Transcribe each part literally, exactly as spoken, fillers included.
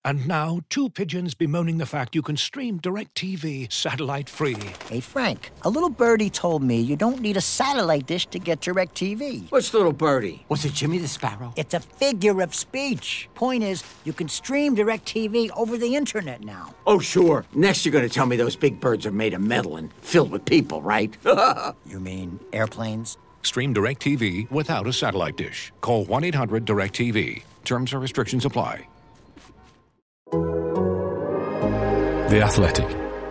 And now, two pigeons bemoaning the fact you can stream DirecTV satellite-free. Hey, Frank, a little birdie told me you don't need a satellite dish to get DirecTV. What's little birdie? Was it Jimmy the Sparrow? It's a figure of speech. Point is, you can stream DirecTV over the internet now. Oh, sure. Next you're going to tell me those big birds are made of metal and filled with people, right? You mean airplanes? Stream DirecTV without a satellite dish. Call one eight hundred direct T V. Terms and restrictions apply. The Athletic.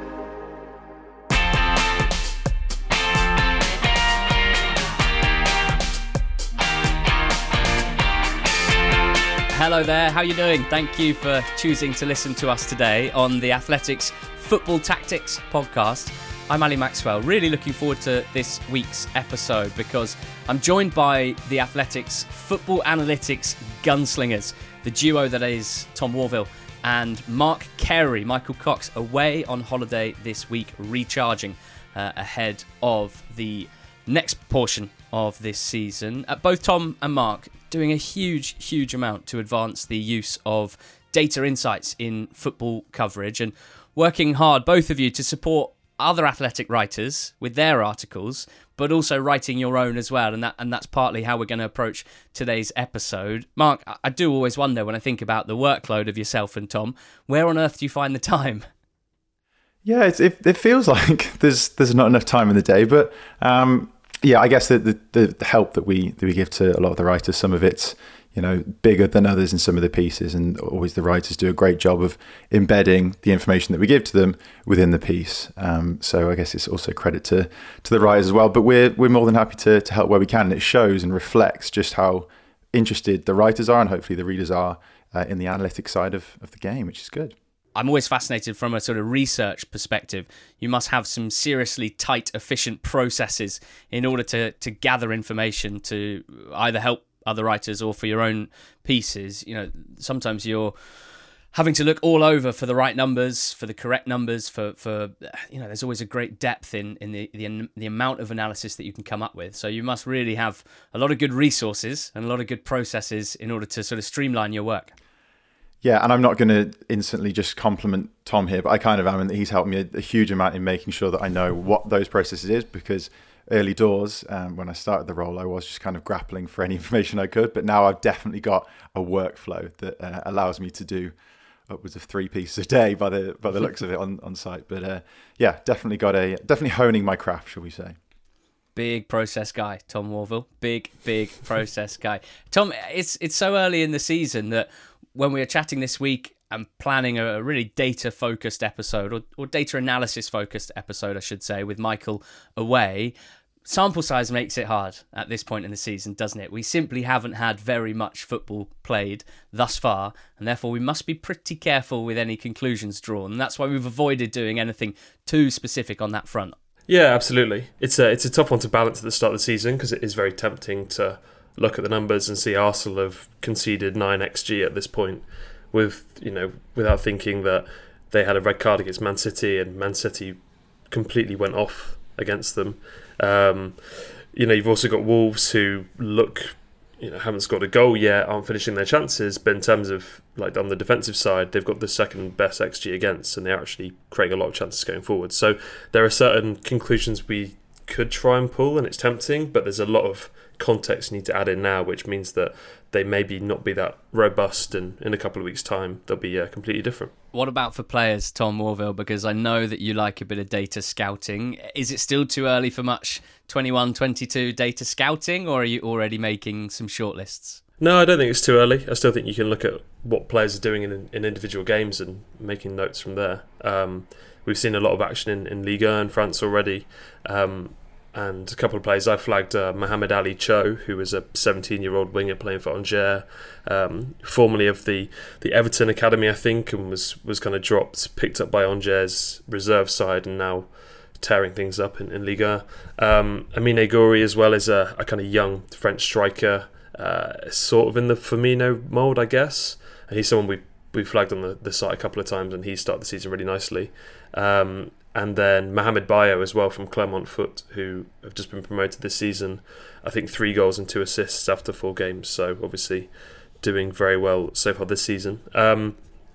Hello there, how are you doing? Thank you for choosing to listen to us today on the Athletics Football Tactics podcast. I'm Ali Maxwell, really looking forward to this week's episode because I'm joined by the Athletics Football Analytics Gunslingers, the duo that is Tom Warville and Mark Carey. Michael Cox away on holiday this week, recharging uh, ahead of the next portion of this season. Uh, both Tom and Mark doing a huge, huge amount to advance the use of data insights in football coverage and working hard, both of you, to support other athletic writers with their articles, but also writing your own as well, and that and that's partly how we're going to approach today's episode. Mark, I do always wonder when I think about the workload of yourself and Tom, where on earth do you find the time? Yeah, it's, it, it feels like there's there's not enough time in the day, but um, yeah, I guess the, the the help that we that we give to a lot of the writers, some of it's, you know, bigger than others in some of the pieces, and always the writers do a great job of embedding the information that we give to them within the piece. Um, so I guess it's also credit to to the writers as well. But we're we're more than happy to to help where we can. And it shows and reflects just how interested the writers are, and hopefully the readers are uh, in the analytics side of, of the game, which is good. I'm always fascinated from a sort of research perspective. You must have some seriously tight, efficient processes in order to to gather information to either help other writers or for your own pieces. You know, sometimes you're having to look all over for the right numbers, for the correct numbers, for, for you know, there's always a great depth in, in the, the the amount of analysis that you can come up with. So you must really have a lot of good resources and a lot of good processes in order to sort of streamline your work. Yeah, and I'm not going to instantly just compliment Tom here, but I kind of am, and he's helped me a, a huge amount in making sure that I know what those processes is, because early doors, um, when I started the role, I was just kind of grappling for any information I could. But now I've definitely got a workflow that uh, allows me to do upwards of three pieces a day by the by the looks of it on, on site. But uh, yeah, definitely got a definitely honing my craft, shall we say. Big process guy, Tom Warville. Big, big process guy. Tom, it's it's so early in the season that when we were chatting this week and planning a really data-focused episode, or, or data analysis-focused episode, I should say, with Michael away, sample size makes it hard at this point in the season, doesn't it? We simply haven't had very much football played thus far, and therefore we must be pretty careful with any conclusions drawn. And that's why we've avoided doing anything too specific on that front. Yeah, absolutely. It's a it's a tough one to balance at the start of the season, because it is very tempting to look at the numbers and see Arsenal have conceded nine X G at this point, with you know without thinking that they had a red card against Man City and Man City completely went off against them. Um, you know, you've also got Wolves who look, you know, haven't scored a goal yet, aren't finishing their chances, but in terms of like on the defensive side, they've got the second best X G against, and they're actually creating a lot of chances going forward. So there are certain conclusions we could try and pull, and it's tempting, but there's a lot of context you need to add in now, which means that they maybe not be that robust, and in a couple of weeks' time they'll be uh, completely different. What about for players, Tom Warville? Because I know that you like a bit of data scouting. Is it still too early for much twenty-one twenty-two data scouting, or are you already making some shortlists? No, I don't think it's too early. I still think you can look at what players are doing in, in individual games and making notes from there. Um, we've seen a lot of action in, in Ligue one in France already. Um, And a couple of players I flagged, uh, Mohamed Ali Cho, who was a seventeen-year-old winger playing for Angers, um, formerly of the, the Everton Academy, I think, and was, was kind of dropped, picked up by Angers' reserve side, and now tearing things up in, in Liga. Um, Amine Gouiri as well is a, a kind of young French striker, uh, sort of in the Firmino mould, I guess. And he's someone we we flagged on the, the site a couple of times, and he started the season really nicely. Um, And then Mohamed Bayo as well from Clermont Foot, who have just been promoted this season. I think three goals and two assists after four games. So obviously doing very well so far this season. Um,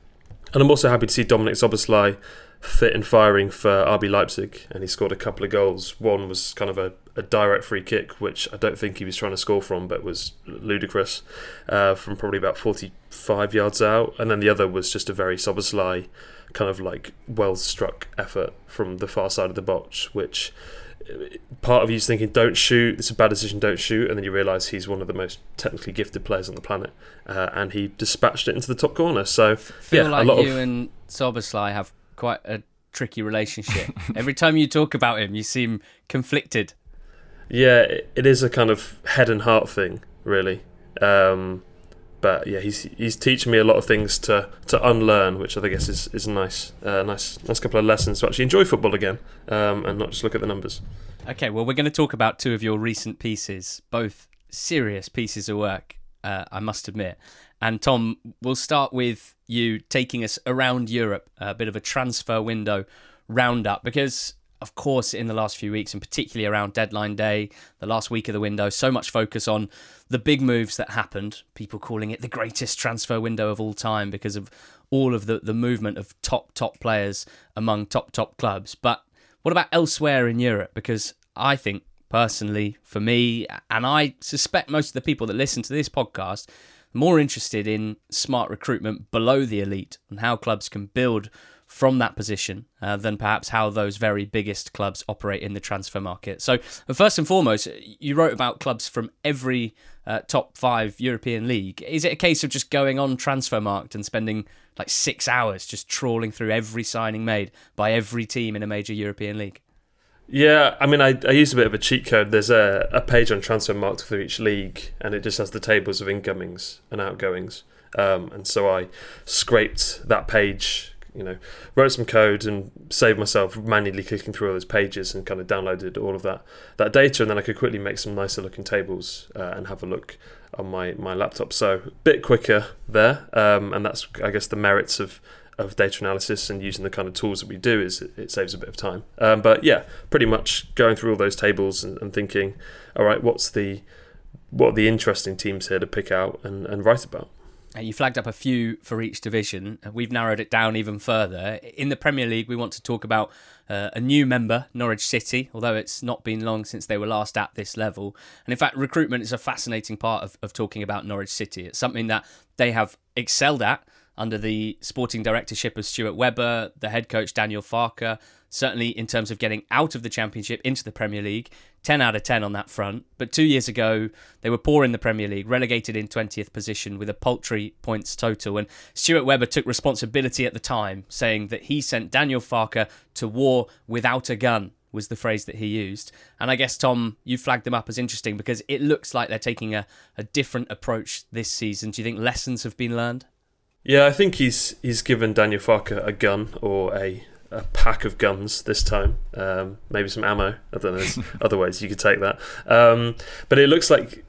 And I'm also happy to see Dominik Szoboszlai fit and firing for R B Leipzig, and he scored a couple of goals. One was kind of a, a direct free kick, which I don't think he was trying to score from, but was ludicrous, uh, from probably about forty-five yards out. And then the other was just a very Szoboszlai kind of like well-struck effort from the far side of the box, which part of you is thinking, don't shoot, it's a bad decision, don't shoot, and then you realise he's one of the most technically gifted players on the planet, uh, and he dispatched it into the top corner. So, feel yeah, like a lot you of... and Szoboszlai have quite a tricky relationship. Every time you talk about him, you seem conflicted. Yeah, it is a kind of head and heart thing, really. Um, but yeah, he's he's teaching me a lot of things to, to unlearn, which I guess is is nice, uh, nice, nice couple of lessons to actually enjoy football again, um, and not just look at the numbers. Okay, well, we're going to talk about two of your recent pieces, both serious pieces of work, uh, I must admit. And Tom, we'll start with you taking us around Europe, a bit of a transfer window roundup, because, of course, in the last few weeks, and particularly around deadline day, the last week of the window, so much focus on the big moves that happened, people calling it the greatest transfer window of all time because of all of the, the movement of top, top players among top, top clubs. But what about elsewhere in Europe? Because I think, personally, for me, and I suspect most of the people that listen to this podcast, more interested in smart recruitment below the elite and how clubs can build from that position uh, than perhaps how those very biggest clubs operate in the transfer market. So first and foremost, you wrote about clubs from every uh, top five European league. Is it a case of just going on Transfermarkt and spending like six hours just trawling through every signing made by every team in a major European league? Yeah, I mean, I, I used a bit of a cheat code. There's a, a page on Transfermarkt for each league, and it just has the tables of incomings and outgoings. Um, and so I scraped that page, you know, wrote some code and saved myself manually clicking through all those pages and kind of downloaded all of that, that data, and then I could quickly make some nicer looking tables uh, and have a look on my, my laptop. So a bit quicker there, um, and that's, I guess, the merits of of data analysis and using the kind of tools that we do is it, it saves a bit of time. Um, but yeah, pretty much going through all those tables and, and thinking, all right, what's the what are the interesting teams here to pick out and, and write about? You flagged up a few for each division. We've narrowed it down even further. In the Premier League, we want to talk about uh, a new member, Norwich City, although it's not been long since they were last at this level. And in fact, recruitment is a fascinating part of, of talking about Norwich City. It's something that they have excelled at under the sporting directorship of Stuart Webber, the head coach Daniel Farke, certainly in terms of getting out of the Championship into the Premier League, ten out of ten on that front. But two years ago, they were poor in the Premier League, relegated in twentieth position with a paltry points total. And Stuart Webber took responsibility at the time, saying that he sent Daniel Farke to war without a gun, was the phrase that he used. And I guess, Tom, you flagged them up as interesting because it looks like they're taking a, a different approach this season. Do you think lessons have been learned? Yeah, I think he's he's given Daniel Farke a gun or a, a pack of guns this time. Um, maybe some ammo. I don't know. There's other ways you could take that. Um, but it looks like,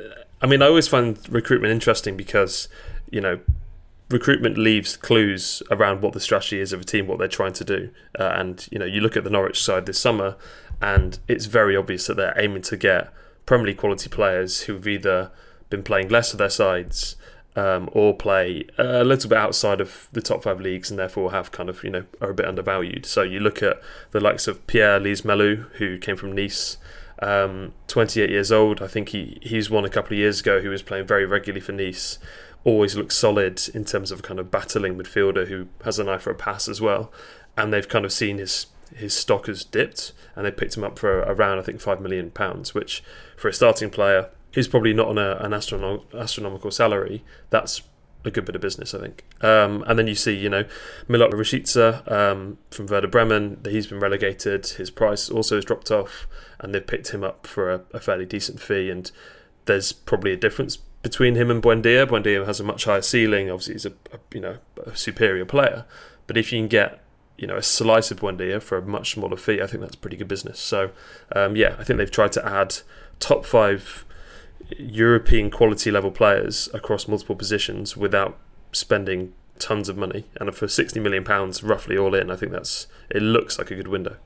I mean, I always find recruitment interesting because, you know, recruitment leaves clues around what the strategy is of a team, what they're trying to do. Uh, and, you know, you look at the Norwich side this summer and it's very obvious that they're aiming to get Premier League quality players who've either been playing less of their sides Um, or play a little bit outside of the top five leagues and therefore have kind of, you know, are a bit undervalued. So you look at the likes of Pierre Lise-Melou, who came from Nice, um, twenty-eight years old. I think he he's won a couple of years ago, who was playing very regularly for Nice, always looks solid in terms of a kind of battling midfielder who has an eye for a pass as well. And they've kind of seen his his stock has dipped and they picked him up for around, I think, five million pounds, which for a starting player who's probably not on a, an astronom- astronomical salary, that's a good bit of business, I think. Um, and then you see, you know, Milot Rashica um, from Werder Bremen, he's been relegated, his price also has dropped off, and they've picked him up for a, a fairly decent fee, and there's probably a difference between him and Buendia. Buendia has a much higher ceiling, obviously he's a, a you know a superior player, but if you can get, you know, a slice of Buendia for a much smaller fee, I think that's pretty good business. So, um, yeah, I think they've tried to add top five European quality level players across multiple positions without spending tons of money, and for sixty million pounds roughly all in, I think that's it looks like a good window.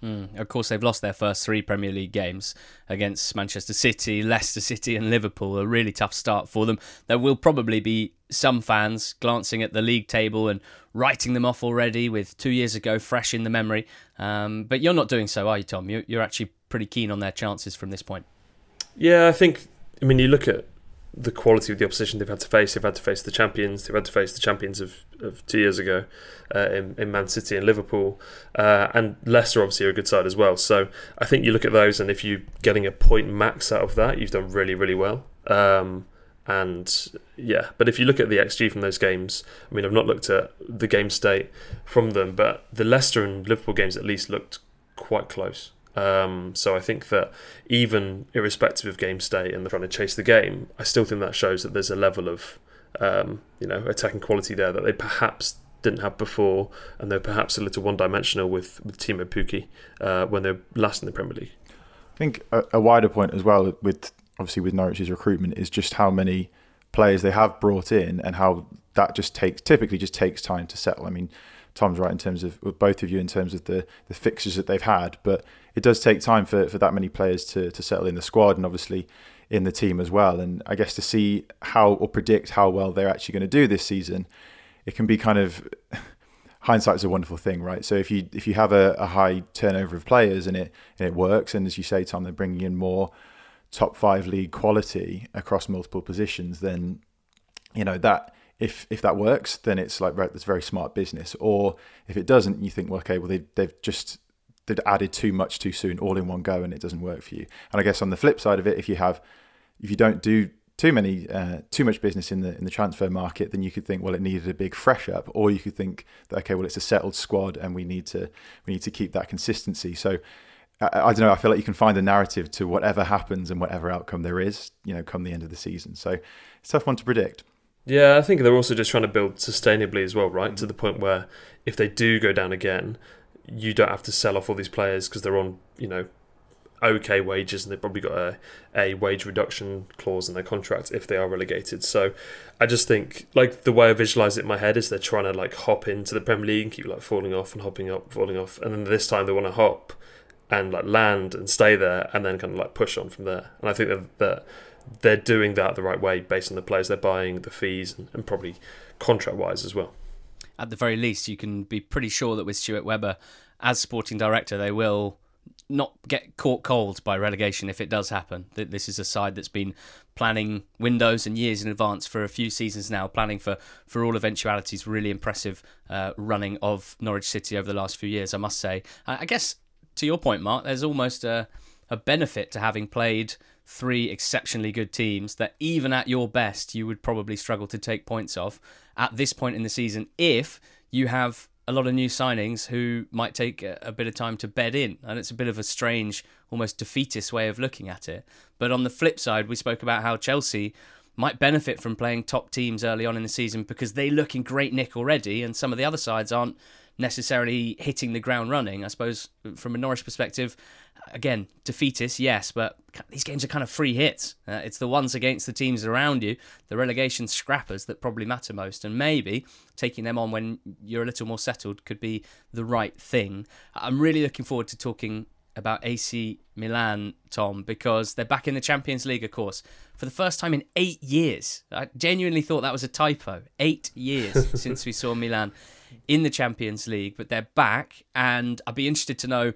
Mm. Of course, they've lost their first three Premier League games against Manchester City, Leicester City and Liverpool. A really tough start for them. There will probably be some fans glancing at the league table and writing them off already with two years ago fresh in the memory. Um, but you're not doing so, are you, Tom? You're, you're actually pretty keen on their chances from this point. Yeah, I think, I mean, you look at the quality of the opposition they've had to face. They've had to face the champions. They've had to face the champions of, of two years ago uh, in, in Man City and Liverpool. Uh, and Leicester obviously are a good side as well. So I think you look at those, and if you're getting a point max out of that, you've done really, really well. Um, and yeah, but if you look at the X G from those games, I mean, I've not looked at the game state from them, but the Leicester and Liverpool games at least looked quite close. Um, so I think that even irrespective of game state and they're trying to chase the game, I still think that shows that there's a level of um, you know attacking quality there that they perhaps didn't have before, and they're perhaps a little one-dimensional with, with Timo Pukki uh, when they're last in the Premier League. I think a, a wider point as well, with obviously with Norwich's recruitment, is just how many players they have brought in and how that just takes typically just takes time to settle. I mean, Tom's right in terms of, with both of you, in terms of the, the fixtures that they've had, but it does take time for, for that many players to, to settle in the squad and obviously in the team as well. And I guess to see how or predict how well they're actually going to do this season, it can be kind of, hindsight's a wonderful thing, right? So if you if you have a, a high turnover of players and it and it works, and as you say, Tom, they're bringing in more top five league quality across multiple positions, then you know that. If if that works, then it's like right, that's very smart business. Or if it doesn't, you think, well, okay, well they they've just they've added too much too soon, all in one go, and it doesn't work for you. And I guess on the flip side of it, if you have if you don't do too many uh, too much business in the in the transfer market, then you could think, well, it needed a big fresh up, or you could think that okay, well, it's a settled squad, and we need to we need to keep that consistency. So I, I don't know. I feel like you can find a narrative to whatever happens and whatever outcome there is, you know, come the end of the season. So it's a tough one to predict. Yeah, I think they're also just trying to build sustainably as well, right? Mm-hmm. To the point where if they do go down again, you don't have to sell off all these players because they're on, you know, okay wages, and they've probably got a, a wage reduction clause in their contract if they are relegated. So I just think, like, the way I visualise it in my head is they're trying to, like, hop into the Premier League and keep, like, falling off and hopping up, falling off. And then this time they want to hop and, like, land and stay there and then kind of, like, push on from there. And I think that... that they're doing that the right way based on the players they're buying, the fees, and, and probably contract-wise as well. At the very least, you can be pretty sure that with Stuart Webber as sporting director, they will not get caught cold by relegation if it does happen. This is a side that's been planning windows and years in advance for a few seasons now, planning for, for all eventualities. Really impressive uh, running of Norwich City over the last few years, I must say. I guess, to your point, Mark, there's almost a, a benefit to having played three exceptionally good teams that even at your best you would probably struggle to take points off at this point in the season if you have a lot of new signings who might take a, a bit of time to bed in. And it's a bit of a strange, almost defeatist way of looking at it. But on the flip side, we spoke about how Chelsea might benefit from playing top teams early on in the season because they look in great nick already, and some of the other sides aren't necessarily hitting the ground running. I suppose from a Norwich perspective, again, defeatist, yes, but these games are kind of free hits. Uh, it's the ones against the teams around you, the relegation scrappers, that probably matter most. And maybe taking them on when you're a little more settled could be the right thing. I'm really looking forward to talking about A C Milan, Tom, because they're back in the Champions League, of course, for the first time in eight years. I genuinely thought that was a typo. Eight years since we saw Milan in the Champions League, but they're back, and I'd be interested to know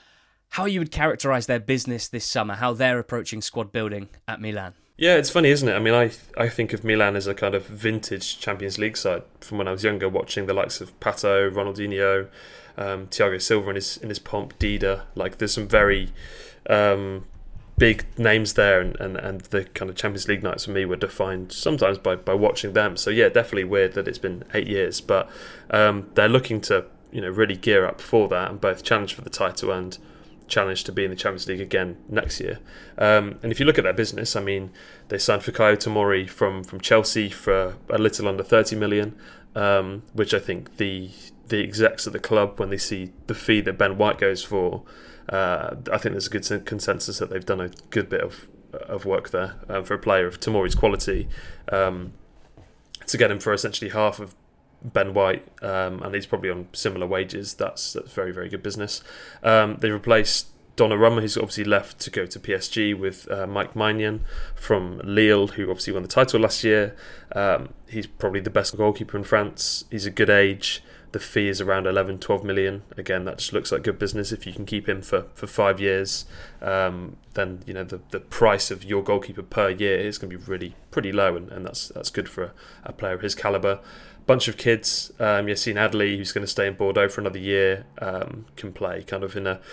how you would characterise their business this summer, how they're approaching squad building at Milan. Yeah, it's funny, isn't it? I mean, I I think of Milan as a kind of vintage Champions League side from when I was younger, watching the likes of Pato, Ronaldinho, um, Thiago Silva in his in his pomp, Dida. Like, there's some very um, big names there, and, and, and the kind of Champions League nights for me were defined sometimes by, by watching them. So yeah, definitely weird that it's been eight years, but um, they're looking to, you know, really gear up for that and both challenge for the title and challenge to be in the Champions League again next year. Um, and if you look at their business, I mean, they signed Fikayo Tomori from, from Chelsea for a little under thirty million, um, which I think the the execs at the club, when they see the fee that Ben White goes for, uh, I think there's a good consensus that they've done a good bit of of work there uh, for a player of Tomori's quality, um, to get him for essentially half of Ben White, um, and he's probably on similar wages. That's, that's very, very good business. Um, they replaced Donnarumma, who's obviously left to go to P S G, with uh, Mike Maignan from Lille, who obviously won the title last year. Um, he's probably the best goalkeeper in France. He's a good age. The fee is around eleven, twelve million. Again, that just looks like good business. If you can keep him for, for five years, um, then you know the, the price of your goalkeeper per year is going to be really pretty low, and, and that's that's good for a, a player of his calibre. Bunch of kids. Um, Yassine Adli, who's going to stay in Bordeaux for another year, um, can play kind of in a,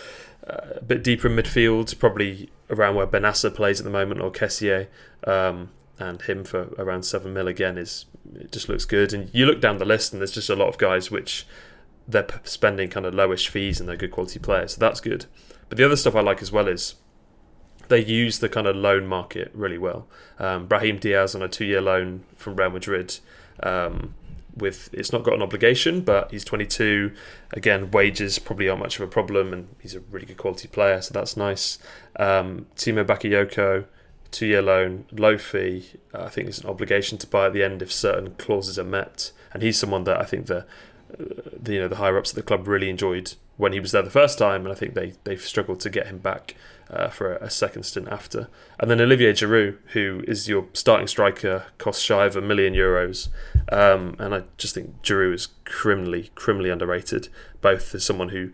a bit deeper in midfield, probably around where Benassa plays at the moment, or Kessié. Um, and him for around seven mil again is it just looks good. And you look down the list, and there's just a lot of guys which they're spending kind of lowish fees and they're good quality players, so that's good. But the other stuff I like as well is they use the kind of loan market really well. Um, Brahim Diaz on a two-year loan from Real Madrid. Um, with it's not got an obligation, but he's twenty-two. Again, wages probably aren't much of a problem, and he's a really good quality player, so that's nice. Um, Timo Bakayoko, two-year loan, low fee. Uh, I think there's an obligation to buy at the end if certain clauses are met, and he's someone that I think the, uh, the you know the higher ups at the club really enjoyed when he was there the first time, and I think they they've struggled to get him back uh, for a, a second stint after. And then Olivier Giroud, who is your starting striker, costs shy of a million euros, um, and I just think Giroud is criminally criminally underrated. Both as someone who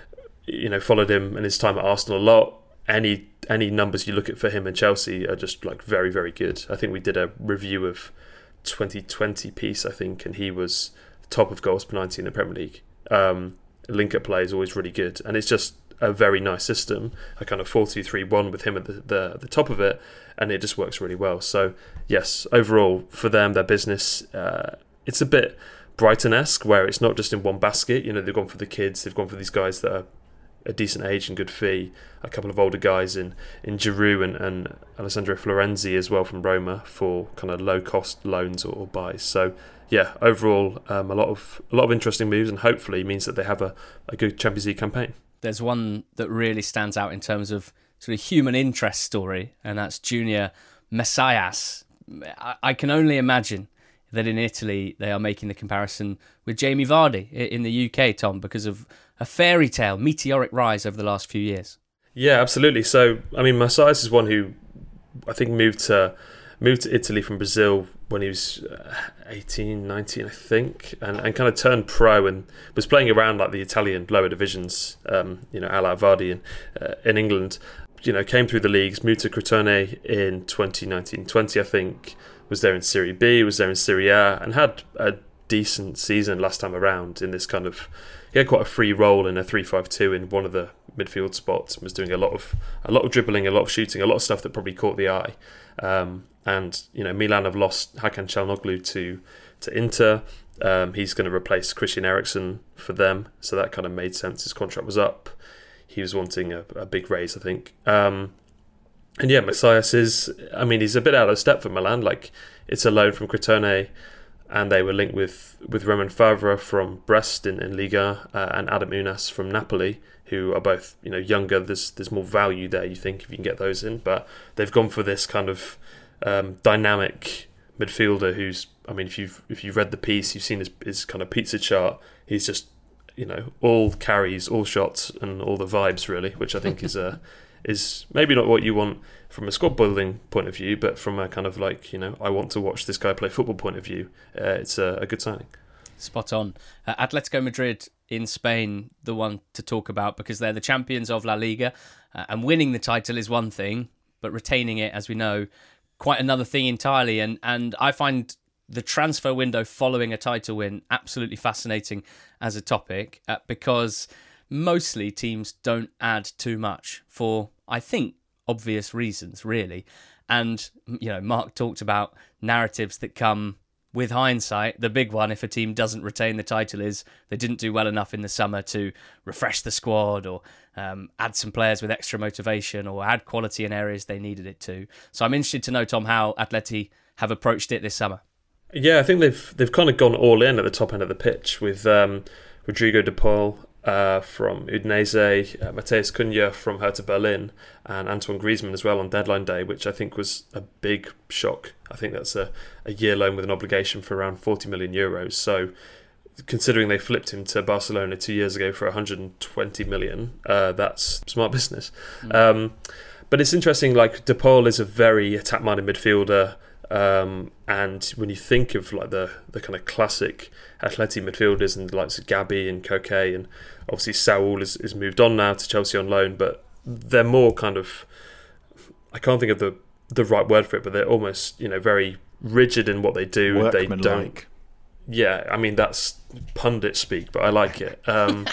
you know followed him in his time at Arsenal a lot. Any any numbers you look at for him and Chelsea are just like very very good. I think we did a review of twenty twenty piece, I think, and he was top of goals per ninety in the Premier League. Um, link-up play is always really good, and it's just a very nice system, a kind of four two three one with him at the, the, the top of it, and it just works really well. So yes, overall for them, their business, uh, it's a bit Brighton-esque, where it's not just in one basket. You know, they've gone for the kids, they've gone for these guys that are a decent age and good fee, a couple of older guys in, in Giroud and, and Alessandro Florenzi as well from Roma for kind of low cost loans or, or buys. So yeah, overall um, a lot of a lot of interesting moves, and hopefully means that they have a, a good Champions League campaign. There's one that really stands out in terms of sort of human interest story, and that's Junior Messias. I, I can only imagine that in Italy they are making the comparison with Jamie Vardy in the U K, Tom, because of a fairy tale, meteoric rise over the last few years. Yeah, absolutely. So, I mean, Messias is one who I think moved to moved to Italy from Brazil when he was eighteen, nineteen, I think, and, and kind of turned pro and was playing around like the Italian lower divisions, um, you know, a la Vardy in, uh, in England. You know, came through the leagues, moved to Crotone in twenty nineteen twenty, I think, was there in Serie B, was there in Serie A, and had a decent season last time around in this kind of, he had quite a free role in a three five two in one of the midfield spots, was doing a lot of a lot of dribbling, a lot of shooting, a lot of stuff that probably caught the eye. Um, and, you know, Milan have lost Hakan Çalhanoğlu to, to Inter. Um, he's going to replace Christian Eriksen for them, so that kind of made sense. His contract was up. He was wanting a, a big raise, I think. Um, and yeah, Messias is, I mean, he's a bit out of step for Milan. Like, it's a loan from Crotone, and they were linked with, with Romain Favre from Brest in, in Liga uh, and Adam Unas from Napoli, who are both, you know, younger. There's there's more value there, you think, if you can get those in. But they've gone for this kind of um, dynamic midfielder who's, I mean, if you've if you've read the piece, you've seen his, his kind of pizza chart. He's just, you know, all carries, all shots, and all the vibes, really, which I think is a is maybe not what you want from a squad building point of view, but from a kind of like, you know, I want to watch this guy play football point of view, uh, it's a, a good signing. Spot on. Uh, Atletico Madrid in Spain, the one to talk about, because they're the champions of La Liga, uh, and winning the title is one thing, but retaining it, as we know, quite another thing entirely. And and I find the transfer window following a title win absolutely fascinating as a topic, uh, because mostly teams don't add too much for, I think, obvious reasons, really. And, you know, Mark talked about narratives that come with hindsight. The big one, if a team doesn't retain the title, is they didn't do well enough in the summer to refresh the squad, or um, add some players with extra motivation, or add quality in areas they needed it to. So I'm interested to know, Tom, how Atleti have approached it this summer. Yeah, I think they've they've kind of gone all in at the top end of the pitch with um, Rodrigo de Paul uh, from Udinese, uh, Mateus Cunha from Hertha Berlin, and Antoine Griezmann as well on deadline day, which I think was a big shock. I think that's a, a year loan with an obligation for around forty million euros. So considering they flipped him to Barcelona two years ago for one hundred twenty million, uh, that's smart business. Mm. Um, but it's interesting, like De Paul is a very attack-minded midfielder, um, and when you think of like the the kind of classic Atleti midfielders and the likes of Gabi and Koke, and obviously Saul is, is moved on now to Chelsea on loan, but they're more kind of, I can't think of the, the right word for it, but they're almost, you know, very rigid in what they do. They don't. Yeah, I mean, that's pundit speak, but I like it. Um,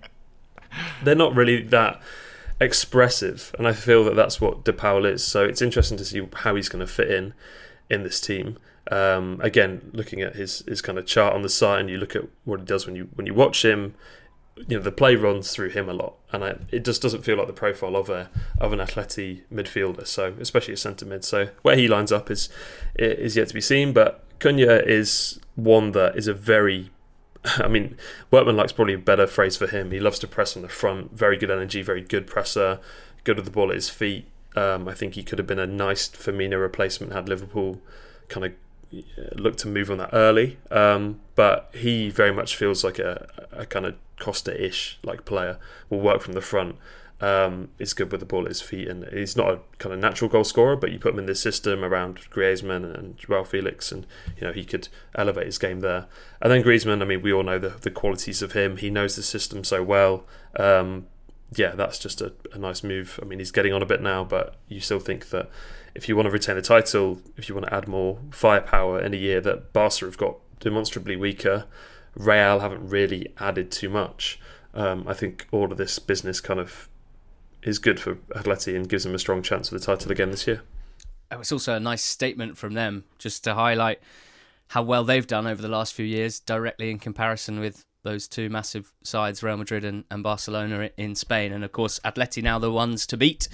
they're not really that expressive, and I feel that that's what De Paul is. So it's interesting to see how he's going to fit in in this team. Um, again, looking at his, his kind of chart on the side, and you look at what he does when you when you watch him. You know, the play runs through him a lot, and I, it just doesn't feel like the profile of a of an Atleti midfielder. So, especially a centre mid. So, where he lines up is is yet to be seen. But Cunha is one that is a very, I mean, Workman likes probably a better phrase for him. He loves to press from the front. Very good energy, very good presser, good with the ball at his feet. Um, I think he could have been a nice Firmino replacement had Liverpool kind of looked to move on that early. Um, but he very much feels like a, a kind of Costa-ish like player. Will work from the front. Um, is good with the ball at his feet, and he's not a kind of natural goal scorer, but you put him in this system around Griezmann and Joao Felix, and you know he could elevate his game there. And then Griezmann, I mean, we all know the, the qualities of him. He knows the system so well. Um, yeah, that's just a, a nice move. I mean, he's getting on a bit now, but you still think that if you want to retain the title, if you want to add more firepower in a year that Barca have got demonstrably weaker, Real haven't really added too much. Um, I think all of this business kind of is good for Atleti and gives them a strong chance for the title again this year. It's also a nice statement from them just to highlight how well they've done over the last few years directly in comparison with those two massive sides, Real Madrid and, and Barcelona in Spain. And of course, Atleti now the ones to beat.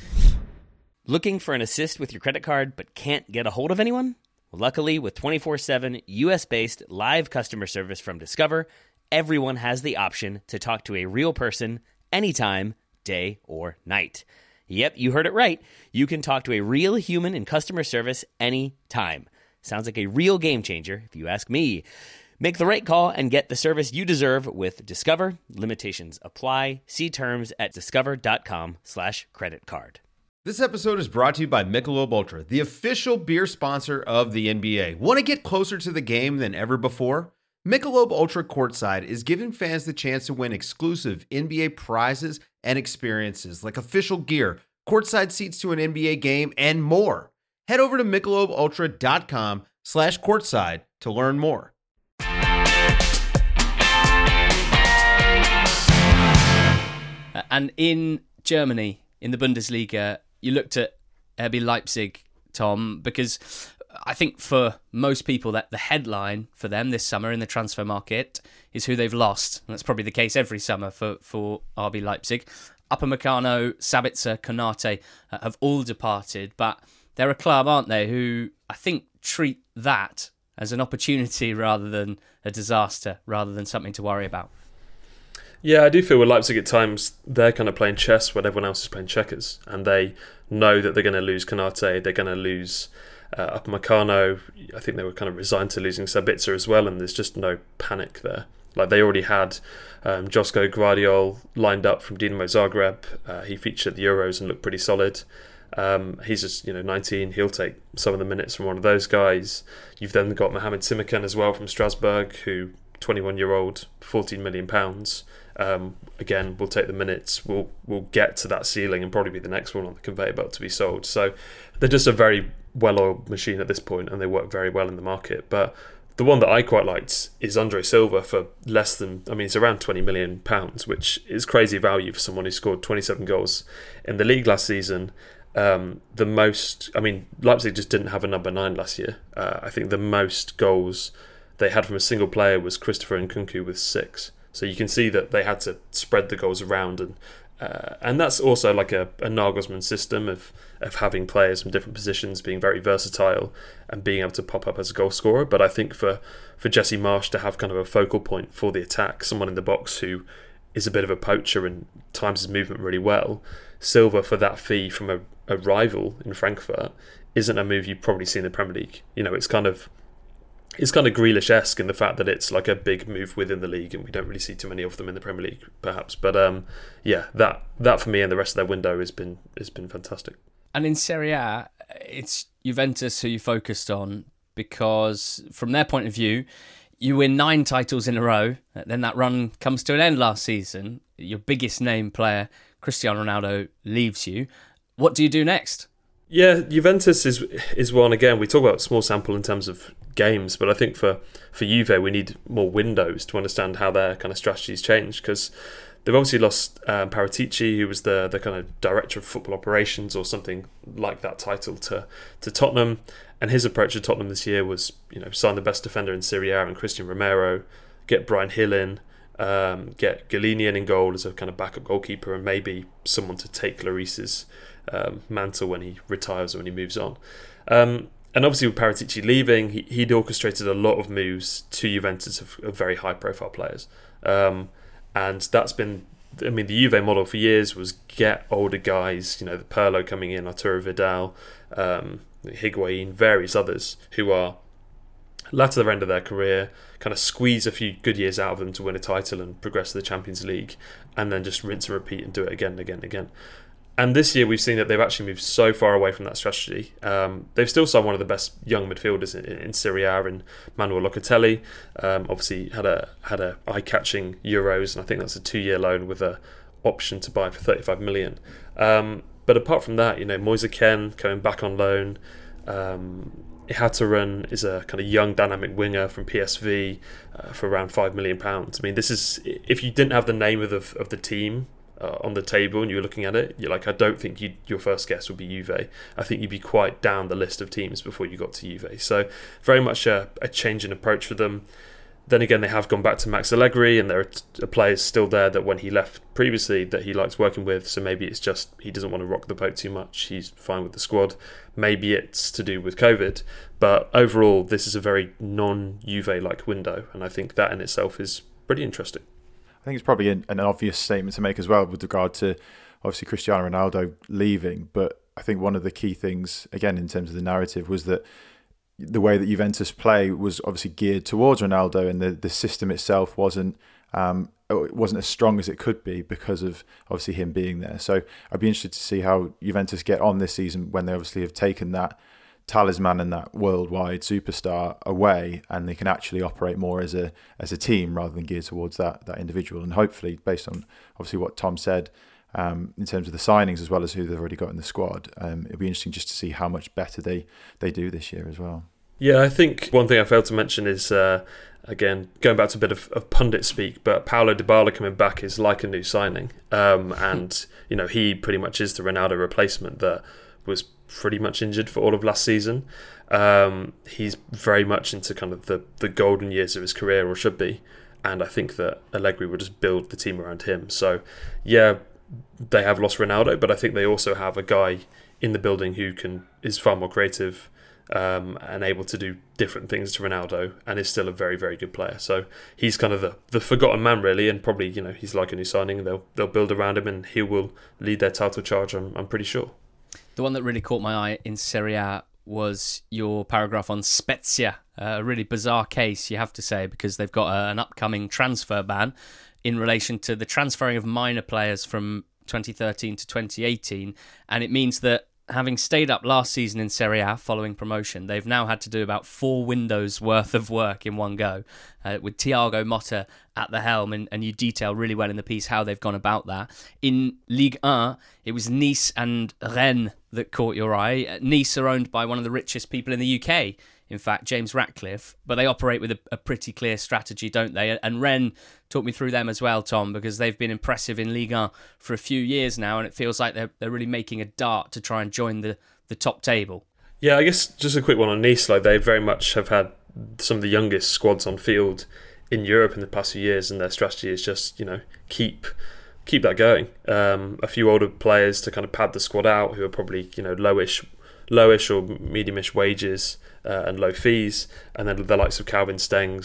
Looking for an assist with your credit card but can't get a hold of anyone? Well, luckily, with twenty-four seven U S-based live customer service from Discover, everyone has the option to talk to a real person anytime, day or night. Yep, you heard it right. You can talk to a real human in customer service anytime. Sounds like a real game changer, if you ask me. Make the right call and get the service you deserve with Discover. Limitations apply. See terms at discover.com slash credit card. This episode is brought to you by Michelob Ultra, the official beer sponsor of the N B A. Want to get closer to the game than ever before? Michelob Ultra Courtside is giving fans the chance to win exclusive N B A prizes and experiences like official gear, courtside seats to an N B A game, and more. Head over to michelobultra.com slash courtside to learn more. And in Germany, in the Bundesliga, you looked at R B Leipzig, Tom, because I think for most people that the headline for them this summer in the transfer market is who they've lost. And that's probably the case every summer for, for R B Leipzig. Upamecano, Sabitzer, Konate uh, have all departed, but they're a club, aren't they, who I think treat that as an opportunity rather than a disaster, rather than something to worry about. Yeah, I do feel with Leipzig at times, they're kind of playing chess when everyone else is playing checkers, and they know that they're going to lose Konate, they're going to lose uh, Upamecano. I think they were kind of resigned to losing Sabitzer as well, and there's just no panic there. Like they already had um, Josko Gvardiol lined up from Dinamo Zagreb. Uh, he featured at the Euros and looked pretty solid. Um, he's just, you know, nineteen. He'll take some of the minutes from one of those guys. You've then got Mohamed Simakan as well from Strasbourg, who twenty-one-year-old, fourteen million pounds. Um, again, we'll take the minutes. We'll we'll get to that ceiling and probably be the next one on the conveyor belt to be sold. So they're just a very well-oiled machine at this point, and they work very well in the market. But the one that I quite liked is Andre Silva for less than, I mean, it's around twenty million pounds, which is crazy value for someone who scored twenty-seven goals in the league last season. Um, the most, I mean, Leipzig just didn't have a number nine last year. Uh, I think the most goals they had from a single player was Christopher Nkunku with six. So you can see that they had to spread the goals around, and uh, and that's also like a, a Nagelsmann system of of having players from different positions, being very versatile and being able to pop up as a goal scorer. But I think for, for Jesse Marsch to have kind of a focal point for the attack, someone in the box who is a bit of a poacher and times his movement really well, Silva for that fee from a, a rival in Frankfurt isn't a move you've probably seen in the Premier League. You know, it's kind of it's kind of Grealish-esque in the fact that it's like a big move within the league, and we don't really see too many of them in the Premier League, perhaps. But um, yeah, that that for me and the rest of their window has been has been fantastic. And in Serie A, it's Juventus who you focused on, because from their point of view, you win nine titles in a row, then that run comes to an end last season. Your biggest name player, Cristiano Ronaldo, leaves you. What do you do next? Yeah, Juventus is is one, again, we talk about small sample in terms of games, but I think for, for Juve, we need more windows to understand how their kind of strategies change, because they've obviously lost um, Paratici, who was the, the kind of director of football operations or something like that title, to, to Tottenham. And his approach to Tottenham this year was, you know, sign the best defender in Serie A and Christian Romero, get Brian Hill in, um, get Galini in goal as a kind of backup goalkeeper, and maybe someone to take Lloris's um, mantle when he retires or when he moves on. Um, and obviously with Paratici leaving, he, he'd orchestrated a lot of moves to Juventus of, of very high-profile players. Um, and that's been, I mean, the Juve model for years was get older guys, you know, the Pirlo coming in, Arturo Vidal, um, Higuain, various others who are latter the end of their career, kind of squeeze a few good years out of them to win a title and progress to the Champions League, and then just rinse and repeat and do it again and again and again. And this year we've seen that they've actually moved so far away from that strategy. Um, they've still signed one of the best young midfielders in, in Serie A in Manuel Locatelli. Um, obviously had a had a eye-catching Euros, and I think that's a two-year loan with a option to buy for thirty-five million. Um, but apart from that, you know, Moise Kean coming back on loan. Um, Ihattaren is a kind of young dynamic winger from P S V uh, for around five million pounds. I mean, this is, if you didn't have the name of the, of the team uh, on the table and you were looking at it, you're like, I don't think you'd, your first guess would be Juve. I think you'd be quite down the list of teams before you got to Juve. So very much a, a change in approach for them. Then again, they have gone back to Max Allegri, and there are players still there that when he left previously that he likes working with. So maybe it's just he doesn't want to rock the boat too much. He's fine with the squad. Maybe it's to do with COVID. But overall, this is a very non-Juve-like window, and I think that in itself is pretty interesting. I think it's probably an, an obvious statement to make as well with regard to obviously Cristiano Ronaldo leaving. But I think one of the key things, again, in terms of the narrative, was that the way that Juventus play was obviously geared towards Ronaldo, and the, the system itself wasn't um, it wasn't as strong as it could be because of obviously him being there. So I'd be interested to see how Juventus get on this season when they obviously have taken that talisman and that worldwide superstar away, and they can actually operate more as a as a team rather than geared towards that that individual. And hopefully, based on obviously what Tom said, Um, in terms of the signings as well as who they've already got in the squad, um, it'll be interesting just to see how much better they, they do this year as well. Yeah, I think one thing I failed to mention is, uh, again, going back to a bit of, of pundit speak, but Paulo Dybala coming back is like a new signing. Um, and, you know, he pretty much is the Ronaldo replacement that was pretty much injured for all of last season. Um, he's very much into kind of the, the golden years of his career, or should be. And I think that Allegri will just build the team around him. So, yeah, they have lost Ronaldo, but I think they also have a guy in the building who can is far more creative um, and able to do different things to Ronaldo, and is still a very, very good player. So he's kind of the, the forgotten man, really, and probably, you know, he's like a new signing. They'll they'll build around him, and he will lead their title charge. I'm I'm pretty sure. The one that really caught my eye in Serie A was your paragraph on Spezia, a really bizarre case, you have to say, because they've got a, an upcoming transfer ban in relation to the transferring of minor players from twenty thirteen to twenty eighteen. And it means that having stayed up last season in Serie A following promotion, they've now had to do about four windows worth of work in one go, uh, with Thiago Motta at the helm. And, and you detail really well in the piece how they've gone about that. In Ligue one, it was Nice and Rennes that caught your eye. Nice are owned by one of the richest people in the U K, in fact, James Ratcliffe, but they operate with a, a pretty clear strategy, don't they? And Rennes, talk me through them as well, Tom, because they've been impressive in Ligue one for a few years now, and it feels like they're they're really making a dart to try and join the, the top table. Yeah, I guess just a quick one on Nice. Like, they very much have had some of the youngest squads on field in Europe in the past few years, and their strategy is just, you know, keep keep that going. Um, a few older players to kind of pad the squad out, who are probably, you know, lowish, lowish or mediumish wages uh, and low fees, and then the likes of Calvin Stengs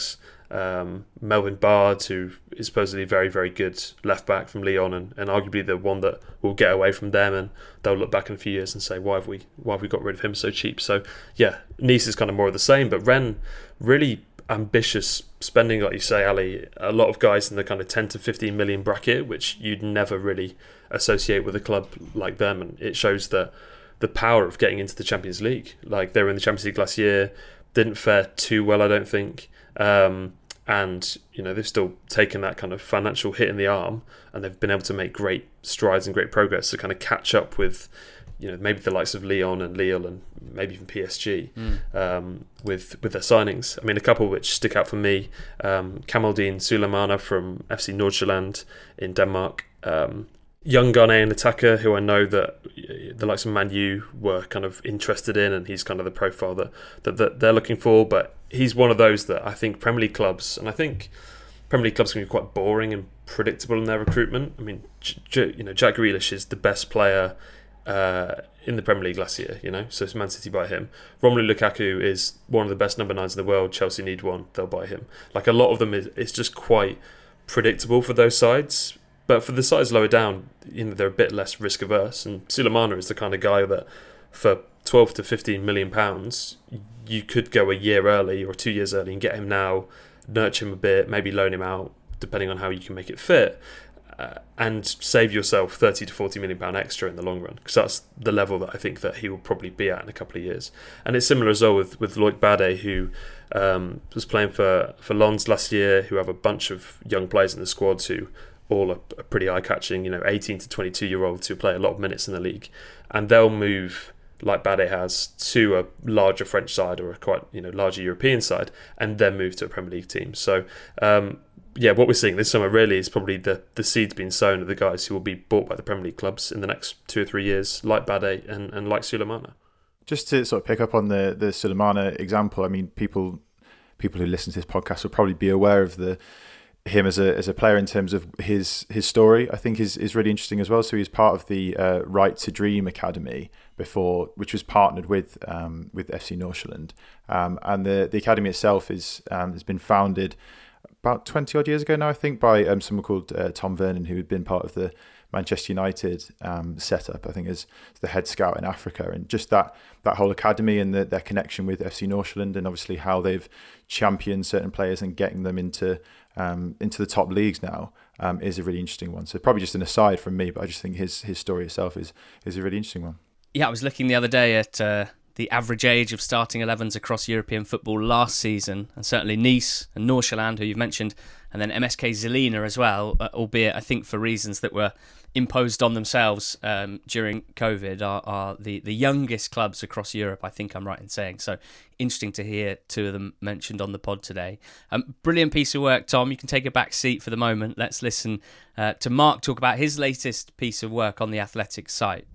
Um, Melvin Bard, who is supposedly very, very good left back from Lyon, and, and arguably the one that will get away from them, and they'll look back in a few years and say, why have we why have we got rid of him so cheap? So yeah, Nice is kind of more of the same, but Rennes really ambitious spending, like you say, Ali. A lot of guys in the kind of ten to fifteen million bracket, which you'd never really associate with a club like them, and it shows that the power of getting into the Champions League. Like, they were in the Champions League last year, didn't fare too well, I don't think. Um, and, you know, they've still taken that kind of financial hit in the arm, and they've been able to make great strides and great progress to kind of catch up with, you know, maybe the likes of Lyon and Lille and maybe even P S G mm. um, with with their signings. I mean, a couple which stick out for me, um, Kamaldeen Sulemana from F C Nordsjælland in Denmark, um, young Ghanaian attacker who I know that the likes of Man U were kind of interested in, and he's kind of the profile that, that, that they're looking for. But he's one of those that I think Premier League clubs, and I think Premier League clubs can be quite boring and predictable in their recruitment. I mean, J- J- you know, Jack Grealish is the best player uh, in the Premier League last year, you know, so it's Man City buy him. Romelu Lukaku is one of the best number nines in the world. Chelsea need one, they'll buy him. Like, a lot of them, is it's just quite predictable for those sides. But for the sides lower down, you know, they're a bit less risk averse. And Sulemana is the kind of guy that for twelve to fifteen million pounds, you could go a year early or two years early and get him now, nurture him a bit, maybe loan him out, depending on how you can make it fit, uh, and save yourself thirty to forty million pounds extra in the long run, because that's the level that I think that he will probably be at in a couple of years. And it's similar as well with, with Loic Bade, who um, was playing for, for Lens last year, who have a bunch of young players in the squads who all are pretty eye-catching, you know, eighteen to twenty-two year olds who play a lot of minutes in the league, and they'll move, like Bade has, to a larger French side or a quite, you know, larger European side, and then move to a Premier League team. So um, yeah, what we're seeing this summer really is probably the, the seeds being sown of the guys who will be bought by the Premier League clubs in the next two or three years, like Bade and, and like Sulemana. Just to sort of pick up on the the Sulemana example, I mean, people people who listen to this podcast will probably be aware of the him as a as a player in terms of his his story. I think is is really interesting as well. So he's part of the uh, Right to Dream Academy before, which was partnered with um, with F C Nordsjælland, um, and the the academy itself is um, has been founded about twenty odd years ago now, I think, by um, someone called uh, Tom Vernon, who had been part of the Manchester United um, setup, I think, as the head scout in Africa. And just that that whole academy and the, their connection with F C Nordsjælland, and obviously how they've championed certain players and getting them into um, into the top leagues now um, is a really interesting one. So probably just an aside from me, but I just think his his story itself is is a really interesting one. Yeah, I was looking the other day at uh, the average age of starting elevens across European football last season, and certainly Nice and Nordsjælland, who you've mentioned, and then M S K Žilina as well, uh, albeit I think for reasons that were imposed on themselves um, during COVID, are, are the, the youngest clubs across Europe, I think I'm right in saying. So interesting to hear two of them mentioned on the pod today. Um, brilliant piece of work, Tom. You can take a back seat for the moment. Let's listen uh, to Mark talk about his latest piece of work on the Athletic site.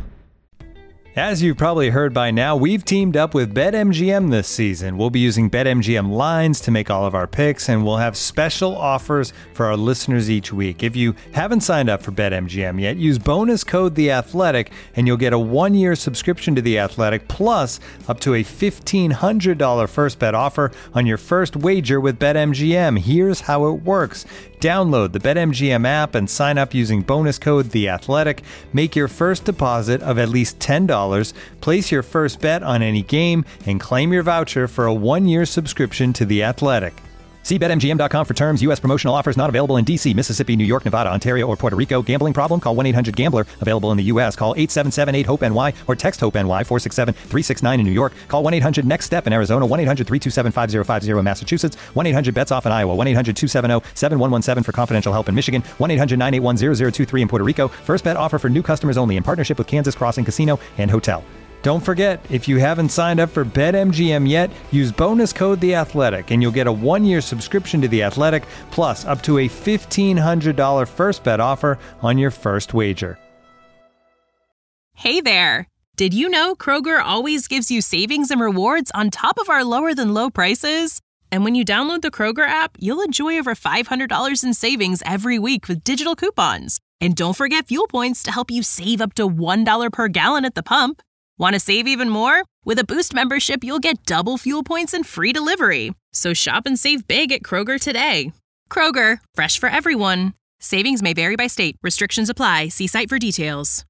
As you've probably heard by now, we've teamed up with BetMGM this season. We'll be using BetMGM lines to make all of our picks, and we'll have special offers for our listeners each week. If you haven't signed up for BetMGM yet, use bonus code The Athletic, and you'll get a one-year subscription to The Athletic, plus up to a fifteen hundred dollars first bet offer on your first wager with BetMGM. Here's how it works. Download the BetMGM app and sign up using bonus code The Athletic. Make your first deposit of at least ten dollars. Place your first bet on any game and claim your voucher for a one-year subscription to The Athletic. See Bet M G M dot com for terms. U S promotional offers not available in D C, Mississippi, New York, Nevada, Ontario, or Puerto Rico. Gambling problem? Call one eight hundred gambler. Available in the U S. Call eight seven seven eight hope N Y or text HOPE-N Y four six seven three six nine in New York. Call one eight hundred next step in Arizona. one eight hundred three two seven five zero five zero in Massachusetts. one eight hundred bets off in Iowa. one eight hundred two seven zero seven one one seven for confidential help in Michigan. one eight hundred nine eight one zero zero two three in Puerto Rico. First bet offer for new customers only in partnership with Kansas Crossing Casino and Hotel. Don't forget, if you haven't signed up for BetMGM yet, use bonus code The Athletic, and you'll get a one-year subscription to The Athletic, plus up to a fifteen hundred dollars first bet offer on your first wager. Hey there! Did you know Kroger always gives you savings and rewards on top of our lower-than-low prices? And when you download the Kroger app, you'll enjoy over five hundred dollars in savings every week with digital coupons. And don't forget fuel points to help you save up to one dollar per gallon at the pump. Want to save even more? With a Boost membership, you'll get double fuel points and free delivery. So shop and save big at Kroger today. Kroger, fresh for everyone. Savings may vary by state. Restrictions apply. See site for details.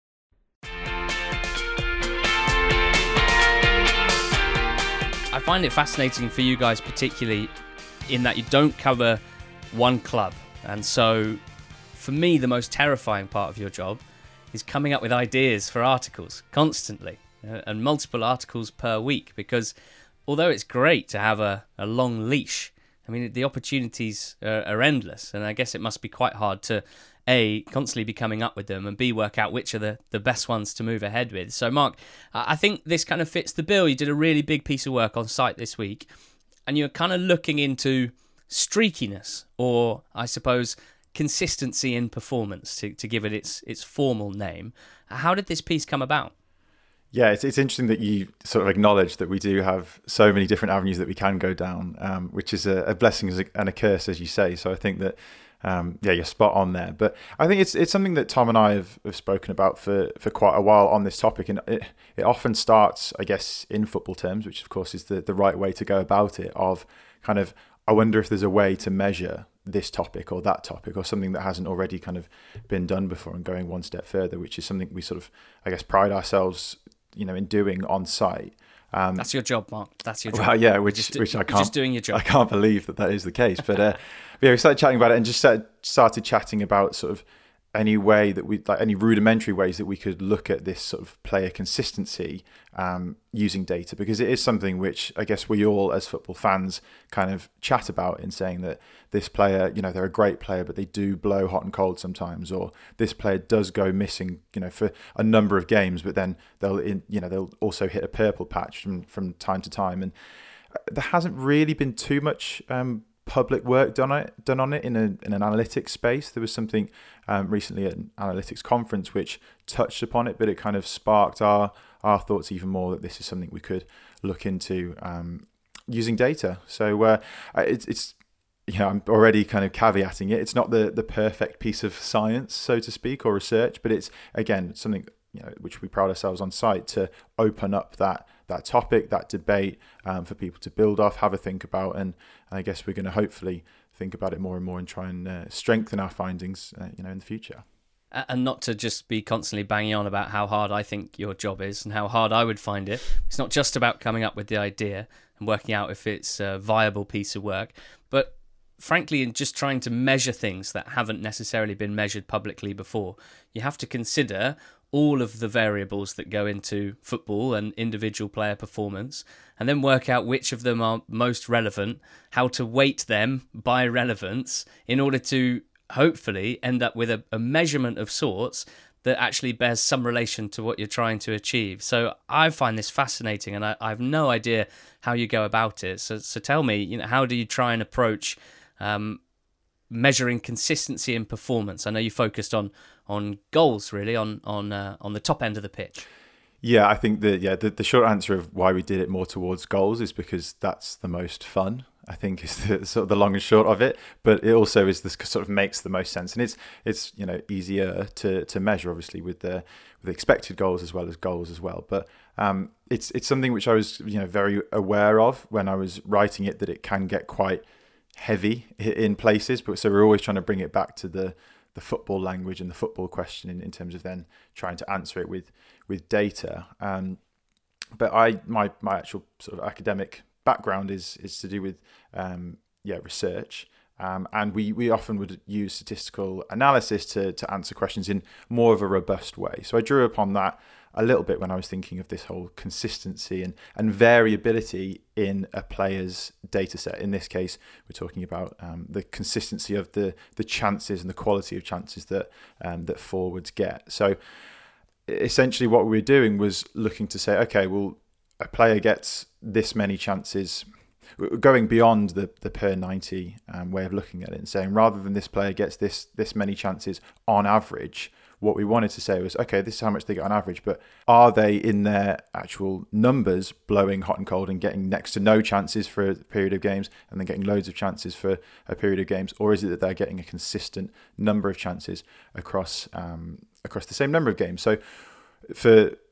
I find it fascinating for you guys, particularly in that you don't cover one club. And so for me, the most terrifying part of your job is coming up with ideas for articles constantly, uh, and multiple articles per week, because although it's great to have a, a long leash, I mean, the opportunities are, are endless, and I guess it must be quite hard to, A, constantly be coming up with them, and B, work out which are the, the best ones to move ahead with. So, Mark, I think this kind of fits the bill. You did a really big piece of work on site this week, and you're kind of looking into streakiness, or I suppose consistency in performance, to, to give it its its formal name. How did this piece come about? Yeah, it's it's interesting that you sort of acknowledge that we do have so many different avenues that we can go down, um, which is a, a blessing and a curse, as you say. So I think that, um, yeah, you're spot on there. But I think it's it's something that Tom and I have, have spoken about for, for quite a while on this topic. And it, it often starts, I guess, in football terms, which of course is the, the right way to go about it, of kind of, I wonder if there's a way to measure this topic or that topic, or something that hasn't already kind of been done before, and going one step further, which is something we sort of, I guess, pride ourselves, you know, in doing on site. Um, That's your job, Mark. That's your job. Well, yeah, which just, which I can't. Just doing your job. I can't believe that that is the case. But uh, yeah, we started chatting about it, and just started, started chatting about sort of any way that we, like any rudimentary ways that we could look at this sort of player consistency um, using data, because it is something which I guess we all as football fans kind of chat about, in saying that this player, you know, they're a great player, but they do blow hot and cold sometimes, or this player does go missing, you know, for a number of games, but then they'll, in, you know, they'll also hit a purple patch from, from time to time. And there hasn't really been too much um, public work done on it, done on it in, a, in an analytics space. There was something um, recently at an analytics conference which touched upon it, but it kind of sparked our our thoughts even more that this is something we could look into um, using data. So uh, it's, it's, you know, I'm already kind of caveating it. It's not the, the perfect piece of science, so to speak, or research, but it's, again, something, you know, which we pride ourselves on site to open up that that topic, that debate um, for people to build off, have a think about, and, and I guess we're going to hopefully think about it more and more and try and uh, strengthen our findings, uh, you know, in the future. And not to just be constantly banging on about how hard I think your job is and how hard I would find it. It's not just about coming up with the idea and working out if it's a viable piece of work, but frankly, in just trying to measure things that haven't necessarily been measured publicly before. You have to consider all of the variables that go into football and individual player performance, and then work out which of them are most relevant, how to weight them by relevance in order to hopefully end up with a, a measurement of sorts that actually bears some relation to what you're trying to achieve. So I find this fascinating, and I, I have no idea how you go about it. So, so tell me, you know, how do you try and approach um, measuring consistency in performance? I know you focused on on goals, really, on on uh, on the top end of the pitch. Yeah, I think the yeah the, the short answer of why we did it more towards goals is because that's the most fun, I think, is the sort of the long and short of it. But it also is this sort of makes the most sense, and it's it's you know easier to to measure, obviously, with the with expected goals as well as goals as well. But um, it's it's something which I was you know very aware of when I was writing it, that it can get quite heavy in places. But so we're always trying to bring it back to the the football language and the football question in, in terms of then trying to answer it with with data. Um, but I my my actual sort of academic background is is to do with um, yeah research, um, and we we often would use statistical analysis to to answer questions in more of a robust way. So I drew upon that a little bit when I was thinking of this whole consistency and, and variability in a player's data set. In this case, we're talking about um, the consistency of the the chances and the quality of chances that um, that forwards get. So essentially what we were doing was looking to say, okay, well, a player gets this many chances, going beyond the, the per ninety um, way of looking at it, and saying rather than this player gets this this many chances on average, what we wanted to say was, okay, this is how much they get on average, but are they in their actual numbers blowing hot and cold and getting next to no chances for a period of games and then getting loads of chances for a period of games? Or is it that they're getting a consistent number of chances across um, across the same number of games? So for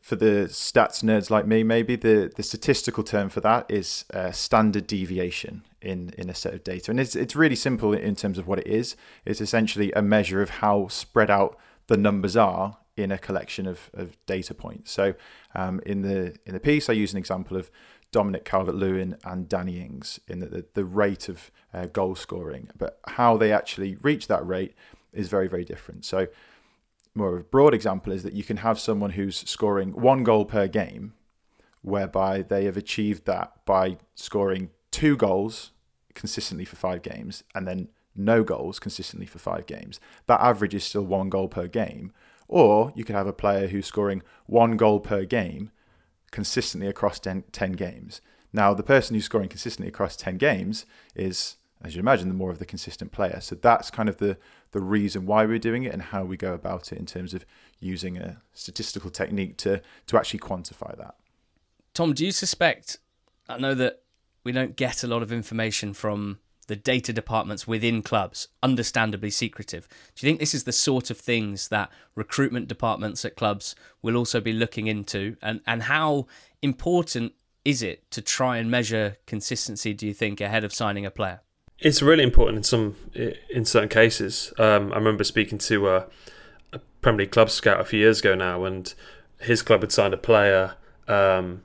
for the stats nerds like me, maybe the, the statistical term for that is uh, standard deviation in, in a set of data. And it's it's really simple in terms of what it is. It's essentially a measure of how spread out the numbers are in a collection of, of data points. So um, in the in the piece, I use an example of Dominic Calvert-Lewin and Danny Ings in the, the, the rate of uh, goal scoring, but how they actually reach that rate is very, very different. So more of a broad example is that you can have someone who's scoring one goal per game, whereby they have achieved that by scoring two goals consistently for five games and then no goals consistently for five games. That average is still one goal per game. Or you could have a player who's scoring one goal per game consistently across ten, ten games. Now, the person who's scoring consistently across ten games is, as you imagine, the more of the consistent player. So that's kind of the, the reason why we're doing it and how we go about it in terms of using a statistical technique to, to actually quantify that. Tom, do you suspect, I know that we don't get a lot of information from the data departments within clubs, understandably secretive. Do you think this is the sort of things that recruitment departments at clubs will also be looking into? And, and how important is it to try and measure consistency, do you think, ahead of signing a player? It's really important in some in certain cases. Um, I remember speaking to a, a Premier League club scout a few years ago now, and his club had signed a player, um,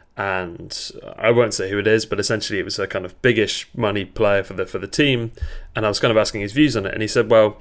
and I won't say who it is, but essentially it was a kind of biggish money player for the for the team, and I was kind of asking his views on it, and he said, well,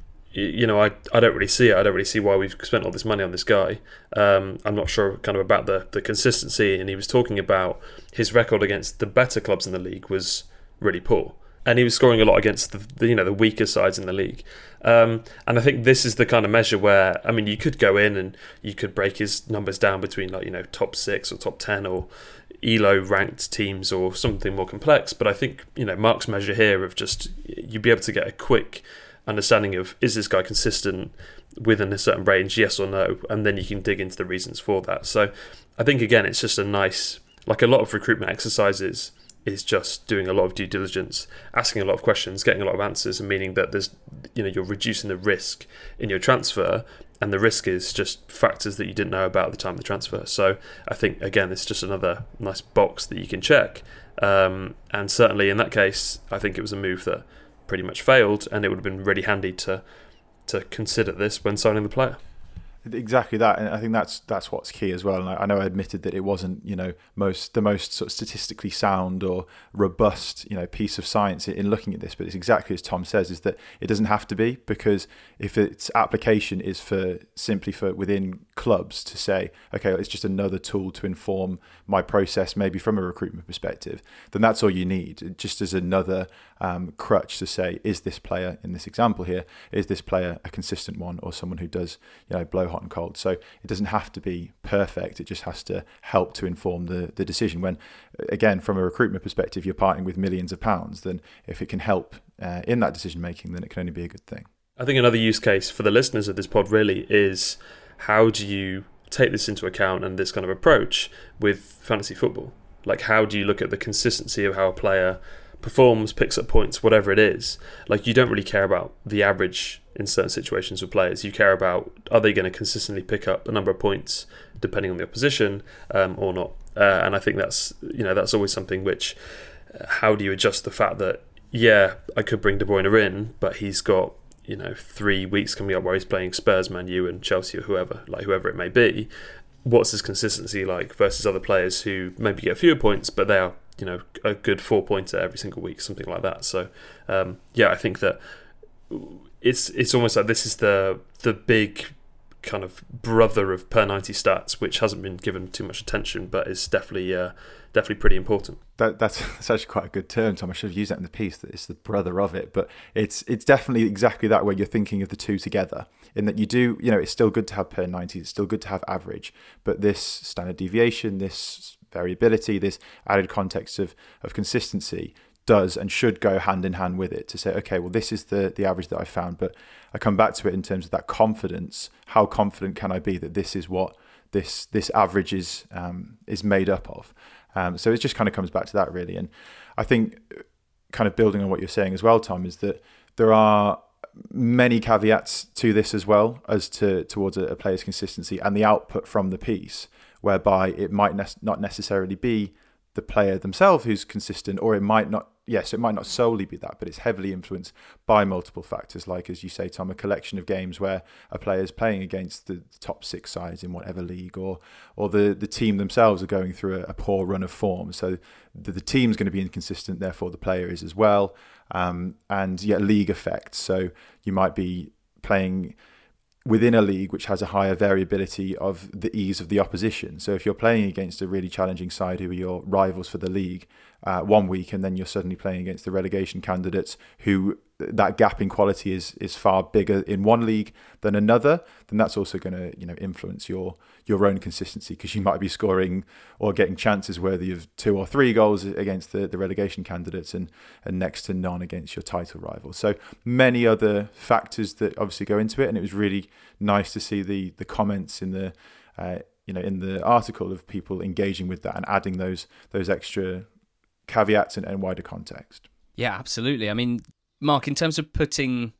you know, I, I don't really see it. I don't really see why we've spent all this money on this guy. Um, I'm not sure kind of about the, the consistency, and he was talking about his record against the better clubs in the league was really poor. And he was scoring a lot against the, the you know the weaker sides in the league, um, and I think this is the kind of measure where, I mean, you could go in and you could break his numbers down between, like, you know, top six or top ten or E L O ranked teams or something more complex. But I think, you know, Mark's measure here of just, you'd be able to get a quick understanding of, is this guy consistent within a certain range, yes or no, and then you can dig into the reasons for that. So I think, again, it's just a nice, like a lot of recruitment exercises is just doing a lot of due diligence, asking a lot of questions, getting a lot of answers, and meaning that there's, you know, you're reducing the risk in your transfer, and the risk is just factors that you didn't know about at the time of the transfer. So I think, again, it's just another nice box that you can check. Um, and certainly in that case, I think it was a move that pretty much failed, and it would have been really handy to to consider this when signing the player. Exactly that, and I think that's that's what's key as well. And I, I know I admitted that it wasn't, you know, most the most sort of statistically sound or robust, you know, piece of science in looking at this, but it's exactly as Tom says, is that it doesn't have to be, because if its application is for simply for within clubs to say, okay, it's just another tool to inform my process, maybe from a recruitment perspective, then that's all you need, just as another um, crutch to say, is this player in this example here, is this player a consistent one or someone who does, you know, blow hot and cold. So it doesn't have to be perfect, it just has to help to inform the, the decision. When, again, from a recruitment perspective, you're parting with millions of pounds, then if it can help uh, in that decision making, then it can only be a good thing. I think another use case for the listeners of this pod really is, how do you take this into account and this kind of approach with fantasy football? Like, how do you look at the consistency of how a player performs, picks up points, whatever it is? Like, you don't really care about the average in certain situations with players. You care about, are they going to consistently pick up a number of points depending on the opposition, um, or not? Uh, and I think that's, you know, that's always something which, uh, how do you adjust the fact that, yeah, I could bring De Bruyne in, but he's got, you know, three weeks coming up where he's playing Spurs, Man U and Chelsea or whoever, like whoever it may be. What's his consistency like versus other players who maybe get fewer points, but they are, you know, a good four pointer every single week, something like that. So, um, yeah, I think that it's it's almost like this is the the big kind of brother of per ninety stats, which hasn't been given too much attention, but is definitely uh, definitely pretty important. That, that's that's actually quite a good term, Tom. I should have used that in the piece, that it's the brother of it, but it's it's definitely exactly that way. You're thinking of the two together, in that you do, you know, it's still good to have per ninety, it's still good to have average, but this standard deviation, this variability, this added context of of consistency does and should go hand in hand with it, to say, okay, well, this is the the average that I found, but I come back to it in terms of that confidence. How confident can I be that this is what this this average is um, is made up of? Um, so it just kind of comes back to that, really. And I think, kind of building on what you're saying as well, Tom, is that there are many caveats to this as well as to towards a, a player's consistency and the output from the piece, whereby it might ne- not necessarily be the player themselves who's consistent, or it might not, yes, it might not solely be that, but it's heavily influenced by multiple factors, like, as you say, Tom, a collection of games where a player is playing against the top six sides in whatever league, or or the, the team themselves are going through a, a poor run of form. So the, the team's going to be inconsistent, therefore the player is as well. Um, and yeah, league effects. So you might be playing within a league which has a higher variability of the ease of the opposition. So if you're playing against a really challenging side who are your rivals for the league uh, one week, and then you're suddenly playing against the relegation candidates who that gap in quality is is far bigger in one league than another, then that's also going to, you know, influence your your own consistency, because you might be scoring or getting chances worthy of two or three goals against the, the relegation candidates and, and next to none against your title rivals. So many other factors that obviously go into it, and it was really nice to see the the comments in the uh, you know in the article of people engaging with that and adding those those extra caveats and, and wider context. Yeah, absolutely. I mean, Mark, in terms of putting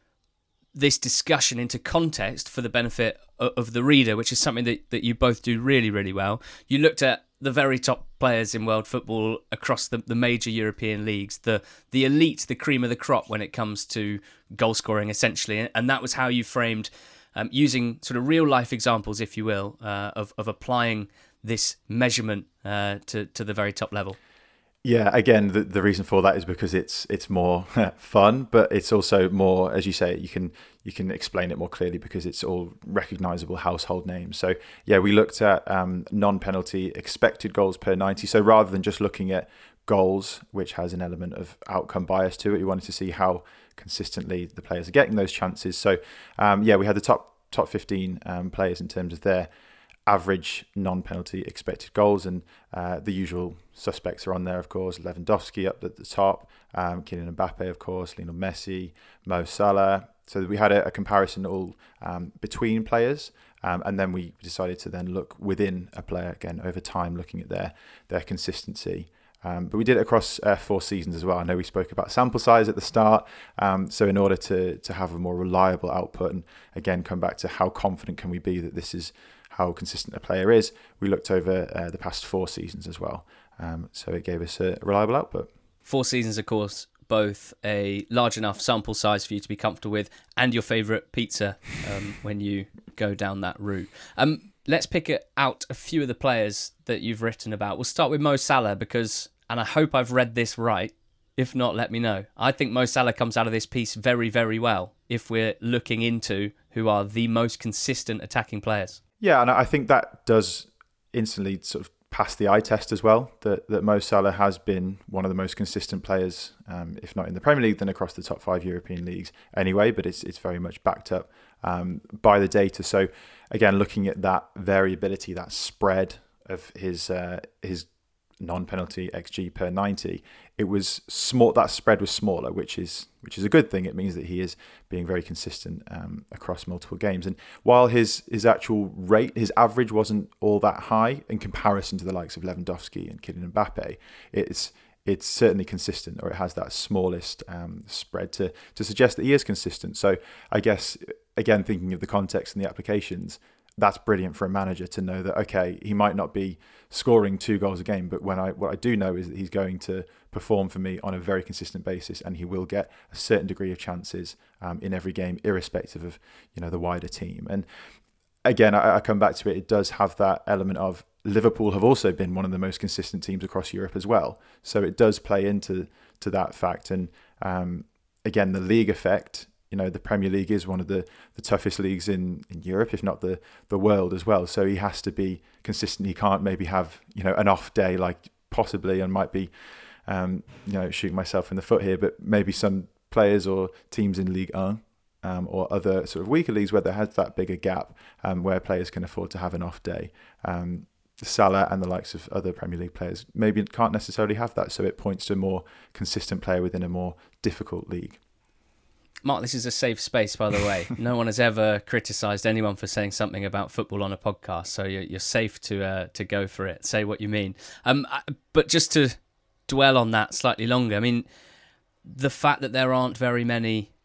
this discussion into context for the benefit of the reader, which is something that, that you both do really, really well, you looked at the very top players in world football across the, the major European leagues, the the elite, the cream of the crop when it comes to goal scoring, essentially. And that was how you framed, um, using sort of real life examples, if you will, uh, of, of applying this measurement uh, to, to the very top level. Yeah, again, the, the reason for that is because it's it's more fun, but it's also more, as you say, you can you can explain it more clearly because it's all recognisable household names. So yeah, we looked at um, non-penalty expected goals per ninety. So rather than just looking at goals, which has an element of outcome bias to it, we wanted to see how consistently the players are getting those chances. So um, yeah, we had the top top fifteen um, players in terms of their average non-penalty expected goals, and uh, the usual suspects are on there, of course. Lewandowski up at the top, um, Kylian Mbappe, of course, Lionel Messi, Mo Salah. So we had a, a comparison all um, between players, um, and then we decided to then look within a player again over time, looking at their their consistency. Um, but we did it across uh, four seasons as well. I know we spoke about sample size at the start. Um, so in order to to have a more reliable output, and again come back to how confident can we be that this is how consistent a player is, we looked over uh, the past four seasons as well. Um, so it gave us a reliable output. Four seasons, of course, both a large enough sample size for you to be comfortable with, and your favourite pizza um, when you go down that route. Um, let's pick out a few of the players that you've written about. We'll start with Mo Salah because, and I hope I've read this right, if not, let me know. I think Mo Salah comes out of this piece very, very well if we're looking into who are the most consistent attacking players. Yeah, and I think that does instantly sort of pass the eye test as well, that, that Mo Salah has been one of the most consistent players, um, if not in the Premier League, then across the top five European leagues anyway, but it's it's very much backed up um, by the data. So again, looking at that variability, that spread of his uh, his non-penalty X G per ninety, it was small. That spread was smaller, which is which is a good thing. It means that he is being very consistent um, across multiple games. And while his his actual rate, his average wasn't all that high in comparison to the likes of Lewandowski and Kylian Mbappe, it's it's certainly consistent, or it has that smallest um, spread to to suggest that he is consistent. So I guess again, thinking of the context and the applications, that's brilliant for a manager to know that, okay, he might not be scoring two goals a game, but when I what I do know is that he's going to perform for me on a very consistent basis, and he will get a certain degree of chances um, in every game, irrespective of, you know, the wider team. And again, I, I come back to it, it does have that element of Liverpool have also been one of the most consistent teams across Europe as well. So it does play into to that fact. And um, again, the league effect, you know, the Premier League is one of the, the toughest leagues in, in Europe, if not the, the world as well. So he has to be consistent. He can't maybe have, you know, an off day, like possibly, and might be, um, you know, shooting myself in the foot here, but maybe some players or teams in Ligue one um, or other sort of weaker leagues where there has that bigger gap, um, where players can afford to have an off day. Um, Salah and the likes of other Premier League players maybe can't necessarily have that. So it points to a more consistent player within a more difficult league. Mark, this is a safe space, by the way. No one has ever criticised anyone for saying something about football on a podcast, so you're, you're safe to uh, to go for it. Say what you mean. Um, but just to dwell on that slightly longer, I mean, the fact that there aren't very many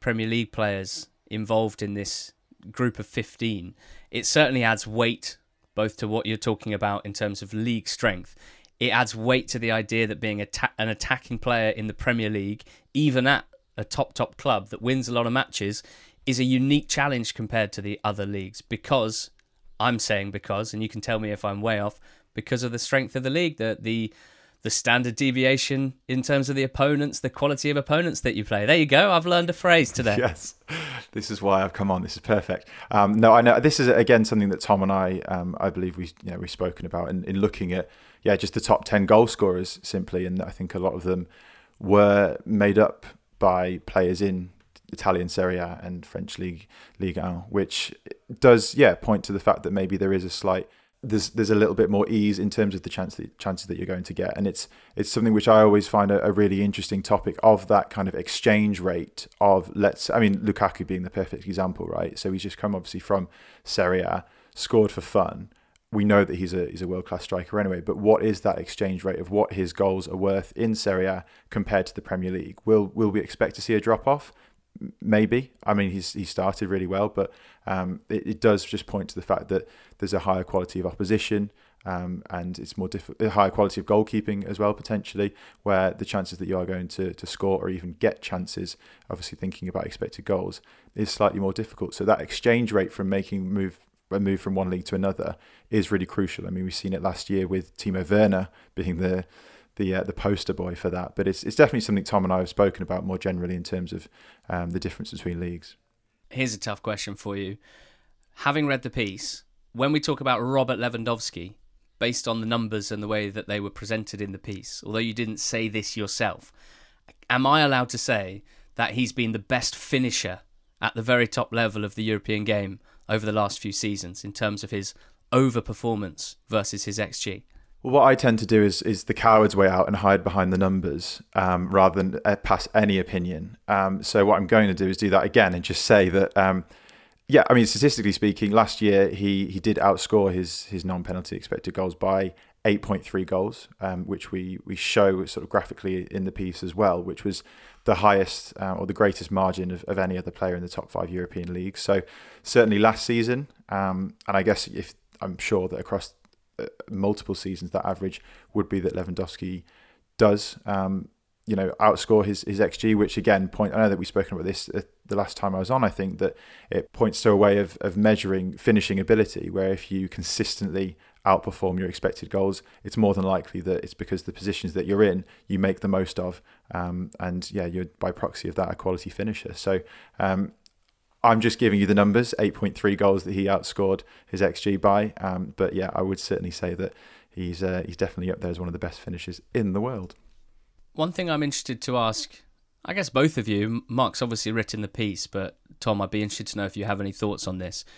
Premier League players involved in this group of fifteen, it certainly adds weight both to what you're talking about in terms of league strength. It adds weight to the idea that being a ta- an attacking player in the Premier League, even at a top, top club that wins a lot of matches, is a unique challenge compared to the other leagues because, I'm saying because, and you can tell me if I'm way off, because of the strength of the league, the the the standard deviation in terms of the opponents, the quality of opponents that you play. There you go. I've learned a phrase today. Yes, this is why I've come on. This is perfect. Um, no, I know this is again something that Tom and I, um, I believe we, you know, we've spoken about in, in looking at, yeah, just the top ten goal scorers simply, and I think a lot of them were made up by players in Italian Serie A and French League Ligue one, which does, yeah, point to the fact that maybe there is a slight. There's there's a little bit more ease in terms of the chance that, chances that you're going to get, and it's it's something which I always find a, a really interesting topic of that kind of exchange rate of let's I mean Lukaku being the perfect example, right? So he's just come obviously from Serie A, scored for fun. We know that he's a he's a world class striker anyway, but what is that exchange rate of what his goals are worth in Serie A compared to the Premier League? Will will we expect to see a drop off? Maybe. I mean, he's he started really well, but um, it, it does just point to the fact that there's a higher quality of opposition, um, and it's more diff- a higher quality of goalkeeping as well, potentially, where the chances that you are going to, to score or even get chances, obviously thinking about expected goals, is slightly more difficult. So that exchange rate from making move a move from one league to another is really crucial. I mean, we've seen it last year with Timo Werner being the the uh, the poster boy for that, but it's it's definitely something Tom and I have spoken about more generally in terms of um, the difference between leagues. Here's a tough question for you. Having read the piece, when we talk about Robert Lewandowski, based on the numbers and the way that they were presented in the piece, although you didn't say this yourself, am I allowed to say that he's been the best finisher at the very top level of the European game over the last few seasons in terms of his overperformance versus his X G? Well, what I tend to do is is the coward's way out and hide behind the numbers um, rather than uh, pass any opinion. Um, so what I'm going to do is do that again and just say that, um, yeah, I mean, statistically speaking, last year he he did outscore his his non-penalty expected goals by eight point three goals, um, which we, we show sort of graphically in the piece as well, which was the highest uh, or the greatest margin of, of any other player in the top five European leagues. So certainly last season, um, and I guess if I'm sure that across multiple seasons that average would be that Lewandowski does um you know outscore his his X G, which again point I know that we've spoken about this uh, the last time I was on. I think that it points to a way of of measuring finishing ability, where if you consistently outperform your expected goals, it's more than likely that it's because the positions that you're in you make the most of, um and yeah you're by proxy of that a quality finisher. So um I'm just giving you the numbers, eight point three goals that he outscored his X G by. Um, but yeah, I would certainly say that he's uh, he's definitely up there as one of the best finishers in the world. One thing I'm interested to ask, I guess both of you, Mark's obviously written the piece, but Tom, I'd be interested to know if you have any thoughts on this.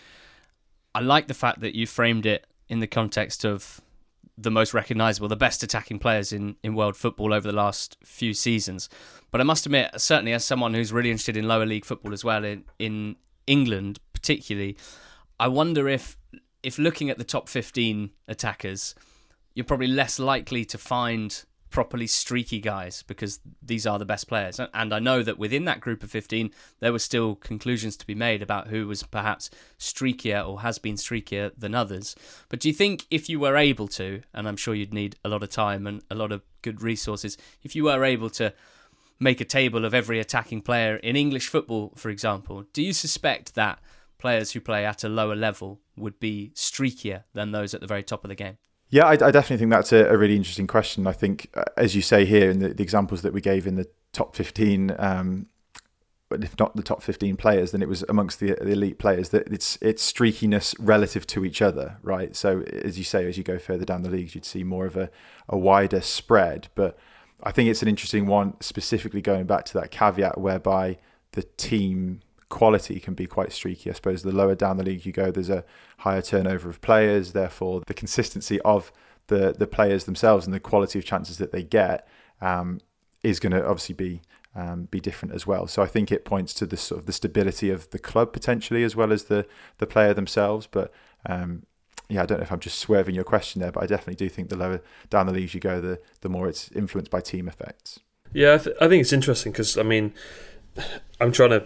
I like the fact that you framed it in the context of the most recognisable, the best attacking players in, in world football over the last few seasons. But I must admit, certainly as someone who's really interested in lower league football as well, in, in England particularly, I wonder if if looking at the top fifteen attackers, you're probably less likely to find properly streaky guys because these are the best players. And I know that within that group of fifteen, there were still conclusions to be made about who was perhaps streakier or has been streakier than others. But do you think if you were able to, and I'm sure you'd need a lot of time and a lot of good resources, if you were able to make a table of every attacking player in English football, for example, do you suspect that players who play at a lower level would be streakier than those at the very top of the game? Yeah, I, I definitely think that's a, a really interesting question. I think, uh, as you say here, in the, the examples that we gave in the top fifteen, um, but if not the top fifteen players, then it was amongst the, the elite players that it's it's streakiness relative to each other, right? So, as you say, as you go further down the leagues, you'd see more of a, a wider spread. But I think it's an interesting one, specifically going back to that caveat whereby the team quality can be quite streaky. I suppose the lower down the league you go, there's a higher turnover of players. Therefore, the consistency of the the players themselves and the quality of chances that they get um, is going to obviously be um, be different as well. So I think it points to the sort of the stability of the club potentially, as well as the the player themselves. But um, yeah, I don't know if I'm just swerving your question there, but I definitely do think the lower down the leagues you go, the the more it's influenced by team effects. Yeah, I, th- I think it's interesting because, I mean, I'm trying to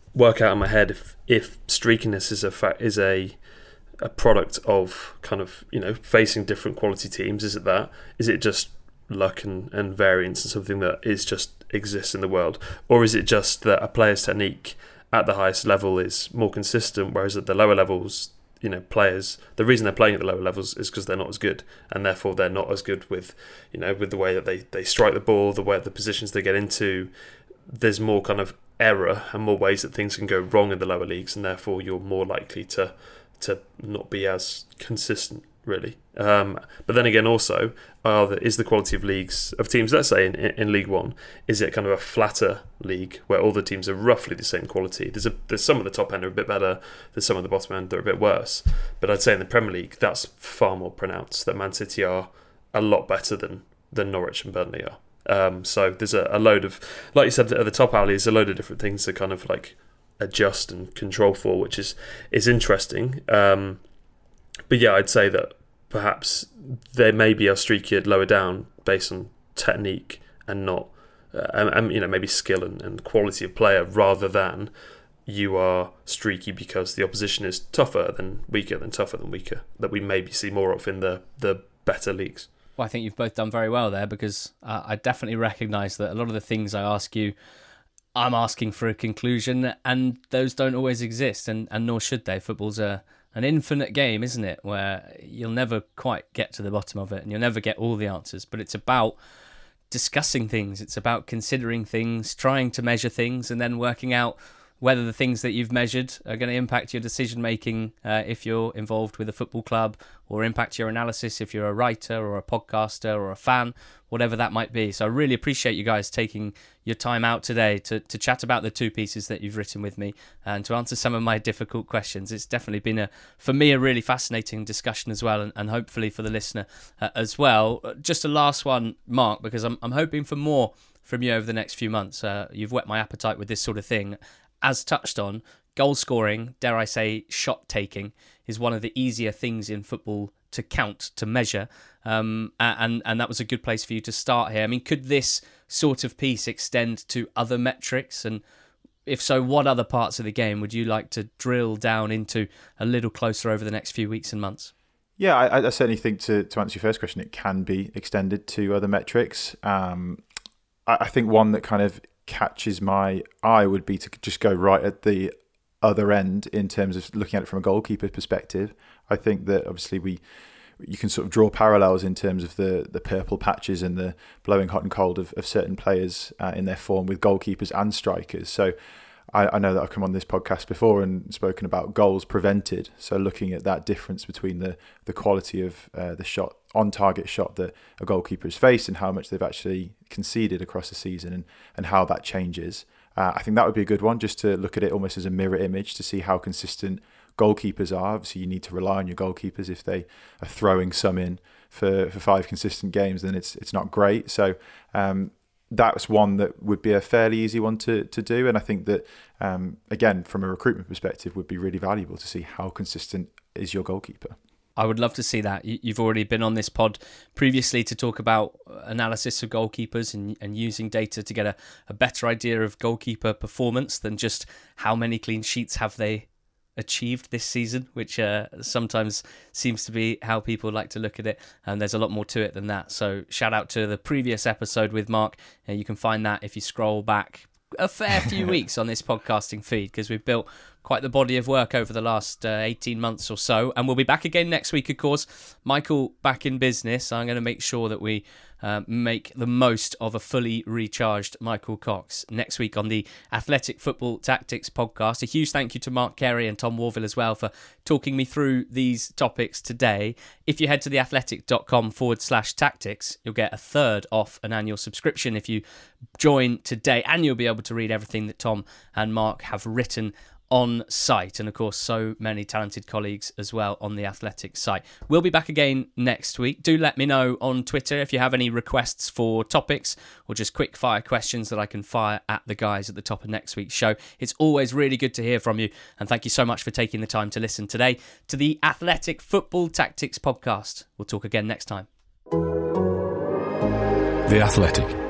work out in my head if if streakiness is a fa- is a a product of kind of, you know, facing different quality teams. Is it that? Is it just luck and, and variance and something that is just exists in the world? Or is it just that a player's technique at the highest level is more consistent, whereas at the lower levels, you know, players, the reason they're playing at the lower levels is because they're not as good, and therefore they're not as good with, you know, with the way that they, they strike the ball, the way the positions they get into. There's more kind of error and more ways that things can go wrong in the lower leagues, and therefore you're more likely to to not be as consistent, really. Um, but then again, also, uh, the, is the quality of leagues, of teams, let's say in, in League One, is it kind of a flatter league where all the teams are roughly the same quality? There's a there's some of the top end are a bit better, there's some of the bottom end that are a bit worse. But I'd say in the Premier League, that's far more pronounced, that Man City are a lot better than, than Norwich and Burnley are. Um, so there's a, a load of, like you said at the top, Ali, there's a load of different things to kind of like adjust and control for, which is is interesting. Um, but yeah, I'd say that perhaps there may be a streakier lower down based on technique and not, uh, and, and you know, maybe skill and, and quality of player, rather than you are streaky because the opposition is tougher than weaker than tougher than weaker, that we maybe see more of in the the better leagues. Well, I think you've both done very well there, because uh, I definitely recognise that a lot of the things I ask you, I'm asking for a conclusion, and those don't always exist, and, and nor should they. Football's a, an infinite game, isn't it, where you'll never quite get to the bottom of it, and you'll never get all the answers. But it's about discussing things, it's about considering things, trying to measure things, and then working out whether the things that you've measured are going to impact your decision-making uh, if you're involved with a football club, or impact your analysis if you're a writer or a podcaster or a fan, whatever that might be. So I really appreciate you guys taking your time out today to, to chat about the two pieces that you've written with me and to answer some of my difficult questions. It's definitely been, a, for me, a really fascinating discussion as well, and, and hopefully for the listener uh, as well. Just a last one, Mark, because I'm, I'm hoping for more from you over the next few months. Uh, you've whet my appetite with this sort of thing. As touched on, goal scoring, dare I say shot taking, is one of the easier things in football to count, to measure, um, and, and that was a good place for you to start here. I mean, could this sort of piece extend to other metrics? And if so, what other parts of the game would you like to drill down into a little closer over the next few weeks and months? Yeah, I, I certainly think to, to answer your first question, it can be extended to other metrics. Um, I, I think one that kind of catches my eye would be to just go right at the other end in terms of looking at it from a goalkeeper perspective. I think that obviously we you can sort of draw parallels in terms of the the purple patches and the blowing hot and cold of, of certain players uh, in their form with goalkeepers and strikers. So I, I know that I've come on this podcast before and spoken about goals prevented. So looking at that difference between the the quality of uh, the shot, on target shot that a goalkeeper has faced and how much they've actually conceded across the season, and, and how that changes. Uh, I think that would be a good one, just to look at it almost as a mirror image to see how consistent goalkeepers are. Obviously, you need to rely on your goalkeepers. If they are throwing some in for, for five consistent games, then it's it's not great. So um, that's one that would be a fairly easy one to, to do. And I think that, um, again, from a recruitment perspective, would be really valuable to see how consistent is your goalkeeper. I would love to see that. You've already been on this pod previously to talk about analysis of goalkeepers and, and using data to get a, a better idea of goalkeeper performance than just how many clean sheets have they achieved this season, which uh, sometimes seems to be how people like to look at it. And there's a lot more to it than that. So shout out to the previous episode with Mark. And you can find that if you scroll back a fair few weeks on this podcasting feed, because we've built quite the body of work over the last uh, eighteen months or so, and we'll be back again next week, of course. Michael back in business. I'm going to make sure that we uh, make the most of a fully recharged Michael Cox next week on the Athletic Football Tactics podcast. A huge thank you to Mark Carey and Tom Warville as well for talking me through these topics today. If you head to theathletic.com forward slash tactics, you'll get a third off an annual subscription if you join today, and you'll be able to read everything that Tom and Mark have written on site, and of course so many talented colleagues as well on the Athletic site. We'll be back again next week. Do let me know on Twitter if you have any requests for topics or just quick fire questions that I can fire at the guys at the top of next week's show. It's always really good to hear from you, and thank you so much for taking the time to listen today to the Athletic Football Tactics podcast. We'll talk again next time. The Athletic.